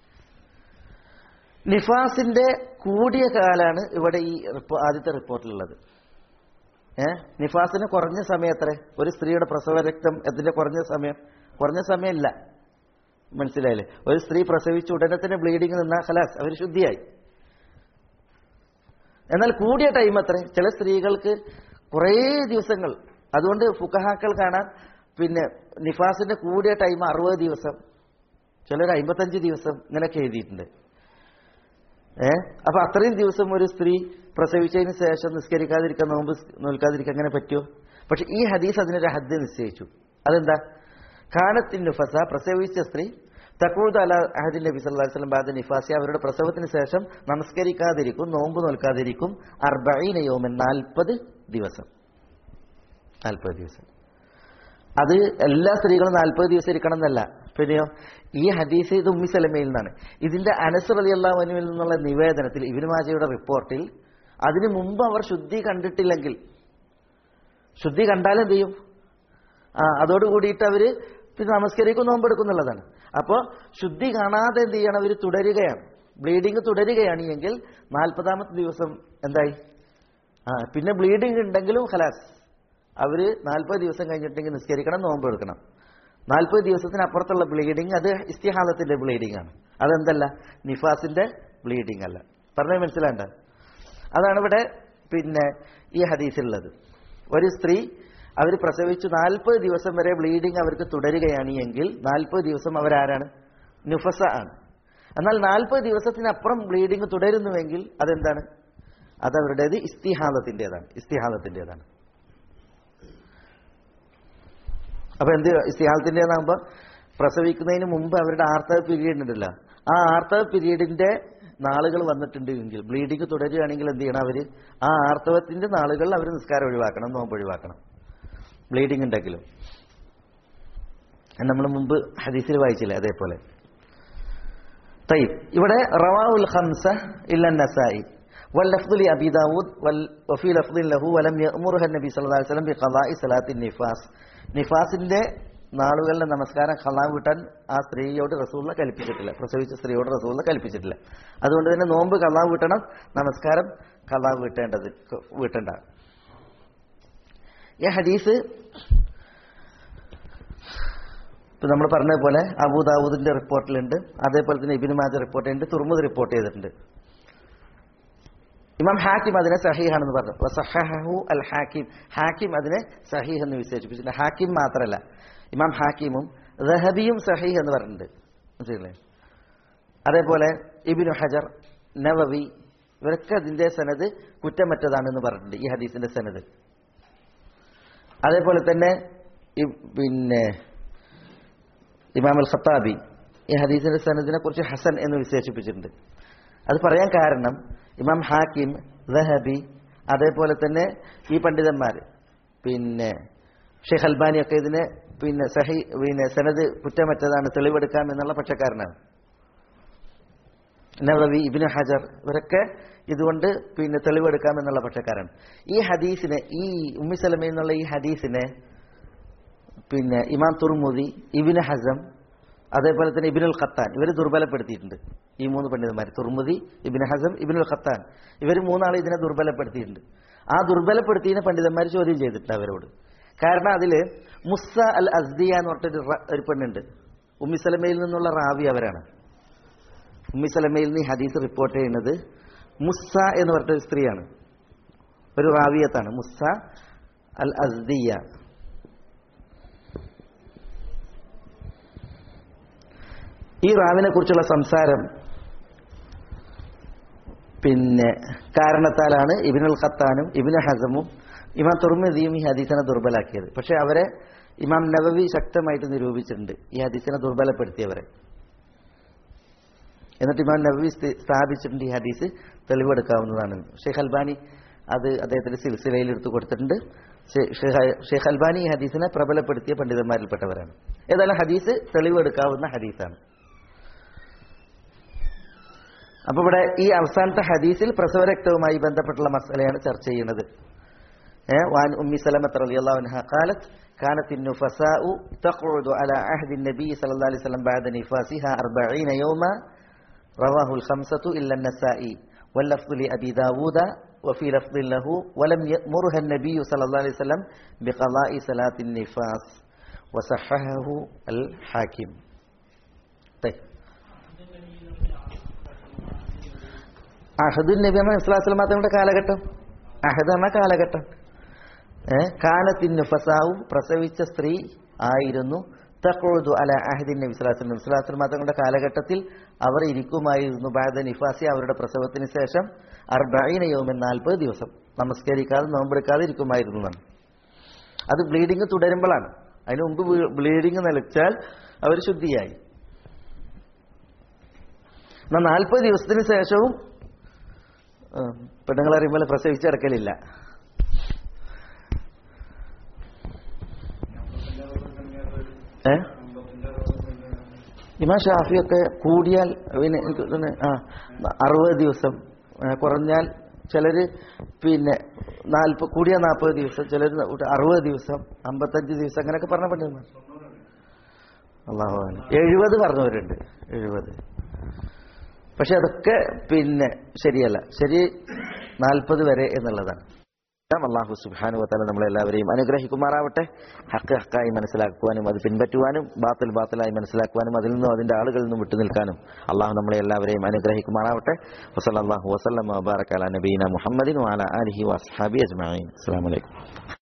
നിഫാസിന്റെ കൂടിയ കാലാണ് ഇവിടെ ഈ ആദ്യത്തെ റിപ്പോർട്ടിലുള്ളത്. നിഫാസിന് കുറഞ്ഞ സമയം എത്ര? ഒരു സ്ത്രീയുടെ പ്രസവ രക്തം ഇതിന്റെ കുറഞ്ഞ സമയമില്ല. മനസ്സിലായില്ലേ? ഒരു സ്ത്രീ പ്രസവിച്ച് ഉടനെ തന്നെ ബ്ലീഡിങ് നിന്നാൽ ഖലാസ് അവർ ശുദ്ധിയായി. എന്നാൽ കൂടിയ ടൈം എത്ര? ചില സ്ത്രീകൾക്ക് കുറേ ദിവസങ്ങൾ. അതുകൊണ്ട് ഫുഖഹാക്കൾ കാണാൻ പിന്നെ നിഫാസിന്റെ കൂടിയ ടൈം 60 ദിവസം, ചിലർ 55 ദിവസം ഇങ്ങനെയൊക്കെ എഴുതിയിട്ടുണ്ട്. അപ്പൊ അത്രയും ദിവസം ഒരു സ്ത്രീ പ്രസവിച്ചതിന് ശേഷം നിസ്കരിക്കാതിരിക്കാൻ, നോമ്പ് നോൽക്കാതിരിക്കാൻ അങ്ങനെ പറ്റുമോ? പക്ഷെ ഈ ഹദീസ് അതിനൊരു ഹദ് നിശ്ചയിച്ചു. അതെന്താ? കാനത്തിൻ നുഫസ, പ്രസവിച്ച സ്ത്രീ, തഖൂദു അലാ അഹദി നബി സല്ലല്ലാഹു അലൈഹി വസല്ലം ബഅദ നിഫാസിയ, അവരുടെ പ്രസവത്തിന് ശേഷം നമസ്കരിക്കാതിരിക്കും, നോമ്പ് നോൽക്കാതിരിക്കും, 40 യൗമൻ, 40 ദിവസം. 40 ദിവസം. അത് എല്ലാ സ്ത്രീകളും 40 ദിവസം ഇരിക്കണം എന്നല്ല. പിന്നെയോ ഈ ഹദീസ് ഇത് ഉമ്മി സലമയിൽ നിന്നാണ്. ഇതിന്റെ അനസ് റളിയല്ലാഹു അൻഹുവിൽ നിന്നുള്ള നിവേദനത്തിൽ ഇബ്നു മാജയുടെ റിപ്പോർട്ടിൽ അതിനു മുമ്പ് അവർ ശുദ്ധി കണ്ടിട്ടില്ലെങ്കിൽ, ശുദ്ധി കണ്ടാലെന്ത് ചെയ്യും? അതോടുകൂടിയിട്ട് അവര് പിന്നെ നമസ്കരിക്കും, നോമ്പെടുക്കുന്നുള്ളതാണ്. അപ്പോൾ ശുദ്ധി കാണാതെ എന്ത് ചെയ്യണം? അവർ തുടരുകയാണ്, ബ്ലീഡിങ് തുടരുകയാണ് എങ്കിൽ 40ാമത്തെ ദിവസം എന്തായി? പിന്നെ ബ്ലീഡിങ് ഉണ്ടെങ്കിലും ഖലാസ് അവര് 40 ദിവസം കഴിഞ്ഞിട്ടെങ്കിൽ നിസ്കരിക്കണം, നോമ്പെടുക്കണം. 40 ദിവസത്തിന് അപ്പുറത്തുള്ള ബ്ലീഡിങ് അത് ഇസ്തിഹാദത്തിന്റെ ബ്ലീഡിങ് ആണ്. അതെന്തല്ല? നിഫാസിന്റെ ബ്ലീഡിങ് അല്ല. പറഞ്ഞത് മനസ്സിലാണ്ട? അതാണ് ഇവിടെ പിന്നെ ഈ ഹദീസിലുള്ളത്. ഒരു സ്ത്രീ അവർ പ്രസവിച്ചു 40 ദിവസം വരെ ബ്ലീഡിങ് അവർക്ക് തുടരുകയാണ് എങ്കിൽ 40 ദിവസം അവരാരാണ്? നുഫസ ആണ്. എന്നാൽ 40 ദിവസത്തിനപ്പുറം ബ്ലീഡിങ് തുടരുന്നുവെങ്കിൽ അതെന്താണ്? അതവരുടേത് ഇസ്തിഹാദത്തിൻ്റെതാണ്. അപ്പൊ എന്ത് ഇസ്തിഹാദത്തിൻ്റെതാകുമ്പോ പ്രസവിക്കുന്നതിന് മുമ്പ് അവരുടെ ആർത്തവ പീരീഡ് ഉണ്ടല്ലോ, ആ ആർത്തവ പീരീഡിന്റെ നാളുകൾ വന്നിട്ടുണ്ട് എങ്കിൽ, ബ്ലീഡിങ് തുടരുകയാണെങ്കിൽ എന്ത് ചെയ്യണം? അവര് ആ ആർത്തവത്തിന്റെ നാളുകളിൽ അവർ നിസ്കാരം ഒഴിവാക്കണം, നോമ്പ് ഒഴിവാക്കണം, ബ്ലീഡിങ് ഉണ്ടെങ്കിലും. നമ്മൾ മുമ്പ് ഹദീസിൽ വായിച്ചില്ലേ? അതേപോലെ ഇവിടെ റവാഉൽ ഖംസ ഇല്ല നസായി واللفظ لأبي داود وفي لفظ له ولم يأمرها النبي صلى الله عليه وسلم بقضاء صلاة النفاس. നിഫാസിന്റെ നാളുകളിലെ നമസ്കാരം ഖളാ വീട്ടാൻ ആ സ്ത്രീയോട് റസൂലുള്ളാഹി കൽപ്പിച്ചിട്ടില്ല, പ്രസവിച്ച സ്ത്രീയോട് റസൂലുള്ളാഹി കൽപ്പിച്ചിട്ടില്ല. അതുകൊണ്ട് തന്നെ നോമ്പ് ഖളാ വീട്ടണം, നമസ്കാരം ഖളാ വീട്ടേണ്ട. ഈ ഹദീസ് ഇപ്പൊ നമ്മൾ പറഞ്ഞതുപോലെ അബൂദാവൂദിന്റെ റിപ്പോർട്ടിലുണ്ട്, അതേപോലെ തന്നെ ഇബ്നു മാജ റിപ്പോർട്ട് ചെയ്തിട്ടുണ്ട്, തുർമുദി റിപ്പോർട്ട് ചെയ്തിട്ടുണ്ട്. ഇമാം ഹാക്കിം അതിനെ സഹീഹാണെന്ന് പറഞ്ഞു. വസഹഹഹു അൽ ഹാക്കിം, ഹാക്കിം അതിനെ സഹീഹ് എന്ന് വിശേഷിപ്പിച്ചിട്ടുണ്ട്. ഹാക്കിം മാത്രമല്ല, ഇമാം ഹാക്കിമും ദഹബിയും സഹീഹ് എന്ന് പറഞ്ഞിട്ടുണ്ട്. മനസ്സിലായില്ലേ? അതേപോലെ ഇബ്നു ഹജർ, നവവി, ഇവരൊക്കെ അതിന്റെ സനത് കുറ്റമറ്റതാണെന്ന് പറഞ്ഞിട്ടുണ്ട് ഈ ഹദീസിന്റെ സനത്. അതേപോലെ തന്നെ പിന്നെ ഇമാം അൽ ഖത്താബി ഈ ഹദീസിന്റെ സനദിനെ കുറിച്ച് ഹസൻ എന്ന് വിശേഷിപ്പിച്ചിട്ടുണ്ട്. അത് പറയാൻ കാരണം ഇമാം ഹാക്കിം, ദഹബി, അതേപോലെ തന്നെ ഈ പണ്ഡിതന്മാർ പിന്നെ ഷെയ്ഖ് അൽബാനിയൊക്കെ ഇതിനെ പിന്നെ സനദ് കുറ്റമറ്റതാണ്, തെളിവെടുക്കാം എന്നുള്ള പക്ഷക്കാരനാണ്. നവവി, ഇബ്നു ഹജർ ഇവരൊക്കെ ഇതുകൊണ്ട് പിന്നെ തെളിവെടുക്കാം എന്നുള്ള പക്ഷക്കാരാണ്. ഈ ഹദീസിനെ, ഈ ഉമ്മി സലമയിൽ നിന്നുള്ള ഈ ഹദീസിനെ പിന്നെ ഇമാം തുർമുദി, ഇബ്നു ഹസം, അതേപോലെ തന്നെ ഇബ്നുൽ ഖത്താൻ ഇവർ ദുർബലപ്പെടുത്തിയിട്ടുണ്ട്. ഈ മൂന്ന് പണ്ഡിതന്മാർ തുർമുദി, ഇബ്നു ഹസം, ഇബ്നുൽ ഖത്താൻ ഇവർ മൂന്നാൾ ഇതിനെ ദുർബലപ്പെടുത്തിയിട്ടുണ്ട്. ആ ദുർബലപ്പെടുത്തിയ പണ്ഡിതന്മാർ ചോദ്യം ചെയ്തിട്ടുണ്ട് അവരോട്. കാരണം അതില് മുസ്സ അൽ അസ്ദിയ എന്ന് പറഞ്ഞിട്ടൊരു ഒരു പെണ്ണുണ്ട്. ഉമ്മി സലമയിൽ നിന്നുള്ള റാവി അവരാണ്. ഉമ്മി സലമയിൽ നിന്ന് ഈ ഹദീസ് റിപ്പോർട്ട് ചെയ്യുന്നത് മുസ്സ എന്ന് പറഞ്ഞൊരു സ്ത്രീയാണ്, ഒരു റാവിയത്താണ്, മുസ്സ അൽ അസ്ദിയ. ഈ റാവിനെ കുറിച്ചുള്ള സംസാരം പിന്നെ കാരണത്താലാണ് ഇബ്നുൽ ഖത്താനും ഇബ്നു ഹസമും ഇമാം തുർമിദിയും ഈ ഹദീസിനെ ദുർബലാക്കിയത്. പക്ഷെ അവരെ ഇമാം നവവി ശക്തമായിട്ട് നിരൂപിച്ചിട്ടുണ്ട്, ഈ ഹദീസിനെ ദുർബലപ്പെടുത്തിയവരെ. എന്നിട്ട് ഇമാം നവവി സ്ഥാപിച്ചിട്ടുണ്ട് ഈ ഹദീസ് തെളിവെടുക്കാവുന്നതാണ്. ഷെയ്ഖ് അൽബാനി അത് അദ്ദേഹത്തിന്റെ സിൽസിലയിൽ എടുത്തു കൊടുത്തിട്ടുണ്ട്. ഷെയ്ഖ് അൽബാനി ഈ ഹദീസിനെ പ്രബലപ്പെടുത്തിയ പണ്ഡിതന്മാരിൽപ്പെട്ടവരാണ്. ഏതായാലും ഹദീസ് തെളിവെടുക്കാവുന്ന ഹദീസാണ്. അപ്പൊ ഇവിടെ ഈ അവസാനത്തെ ഹദീസിൽ പ്രസവരക്തവുമായി ബന്ധപ്പെട്ടുള്ള മസലയാണ് ചർച്ച ചെയ്യുന്നത്. وعن أم سلمة رضي الله عنها قالت كانت النفساء تقعد على عهد النبي صلى الله عليه وسلم بعد نفاسها 40 يوما رواه الخمسة إلا النسائي واللفظ لأبي داود وفي لفظ له ولم يأمرها النبي صلى الله عليه وسلم بقضاء صلاة النفاس وصححه الحاكم. طيب അഹദുൻ നബി സ്വല്ലല്ലാഹു അലൈഹി വസല്ലം തങ്ങളുടെ കാലഘട്ടം, അഹദ് എന്ന കാലഘട്ടം. കാനത്തിൻ നുഫസാഉ പ്രസവിച്ച സ്ത്രീ ആയിരുന്നു, തഖഉദു അല അഹദിൻ നബി സ്വല്ലല്ലാഹു അലൈഹി വസല്ലം തങ്ങളുടെ കാലഘട്ടത്തിൽ അവർ ഇരിക്കുമായിരുന്നു. ബഅദ നിഫാസി അവരുടെ പ്രസവത്തിന് ശേഷം 40 യൗമൻ 40 ദിവസം നമസ്കരിക്കാതെ നോമ്പെടുക്കാതെ ഇരിക്കുമായിരുന്നു എന്നാണ്. അത് ബ്ലീഡിങ് തുടരുമ്പോഴാണ്. അതിനു മുമ്പ് ബ്ലീഡിങ് നിലച്ചാൽ അവർ ശുദ്ധിയായി. എന്നാൽ 40 ദിവസത്തിന് ശേഷവും പെണ്ണുങ്ങൾ അറിയുമ്പോൾ പ്രസവിച്ചെടുക്കലില്ല. ഇമാം ഷാഫിയൊക്കെ കൂടിയാൽ പിന്നെ 60 ദിവസം, കുറഞ്ഞാൽ ചിലര് പിന്നെ കൂടിയ 40 ദിവസം, ചിലർ 60 ദിവസം, 55 ദിവസം അങ്ങനെയൊക്കെ പറഞ്ഞ പറ്റുന്നു. അല്ലാഹു അക്ബർ. 70 പറഞ്ഞവരുണ്ട്, 70. പക്ഷെ അതൊക്കെ പിന്നെ ശരിയല്ല. ശരി 40 വരെ എന്നുള്ളതാണ്. അല്ലാഹു സുബ്ഹാനഹു വ തആല നമ്മളെല്ലാവരെയും അനുഗ്രഹിക്കുമാറാവട്ടെ. ഹഖ് ഹഖായി മനസ്സിലാക്കുവാനും അത് പിൻപറ്റുവാനും ബാത്തിൽ ബാത്തിലായി മനസ്സിലാക്കുവാനും അതിൽ നിന്നും അതിന്റെ ആളുകളിൽ നിന്നും വിട്ടുനിൽക്കാനും അള്ളാഹു നമ്മളെ എല്ലാവരെയും അനുഗ്രഹിക്കുമാറാവട്ടെ. വസല്ലല്ലാഹു വസല്ലമ വബാറക അലാ നബീന മുഹമ്മദിൻ വഅലാ ആലിഹി വഅസ്ഹാബിഹി അജ്മഈൻ. അസ്സലാമു അലൈക്കും.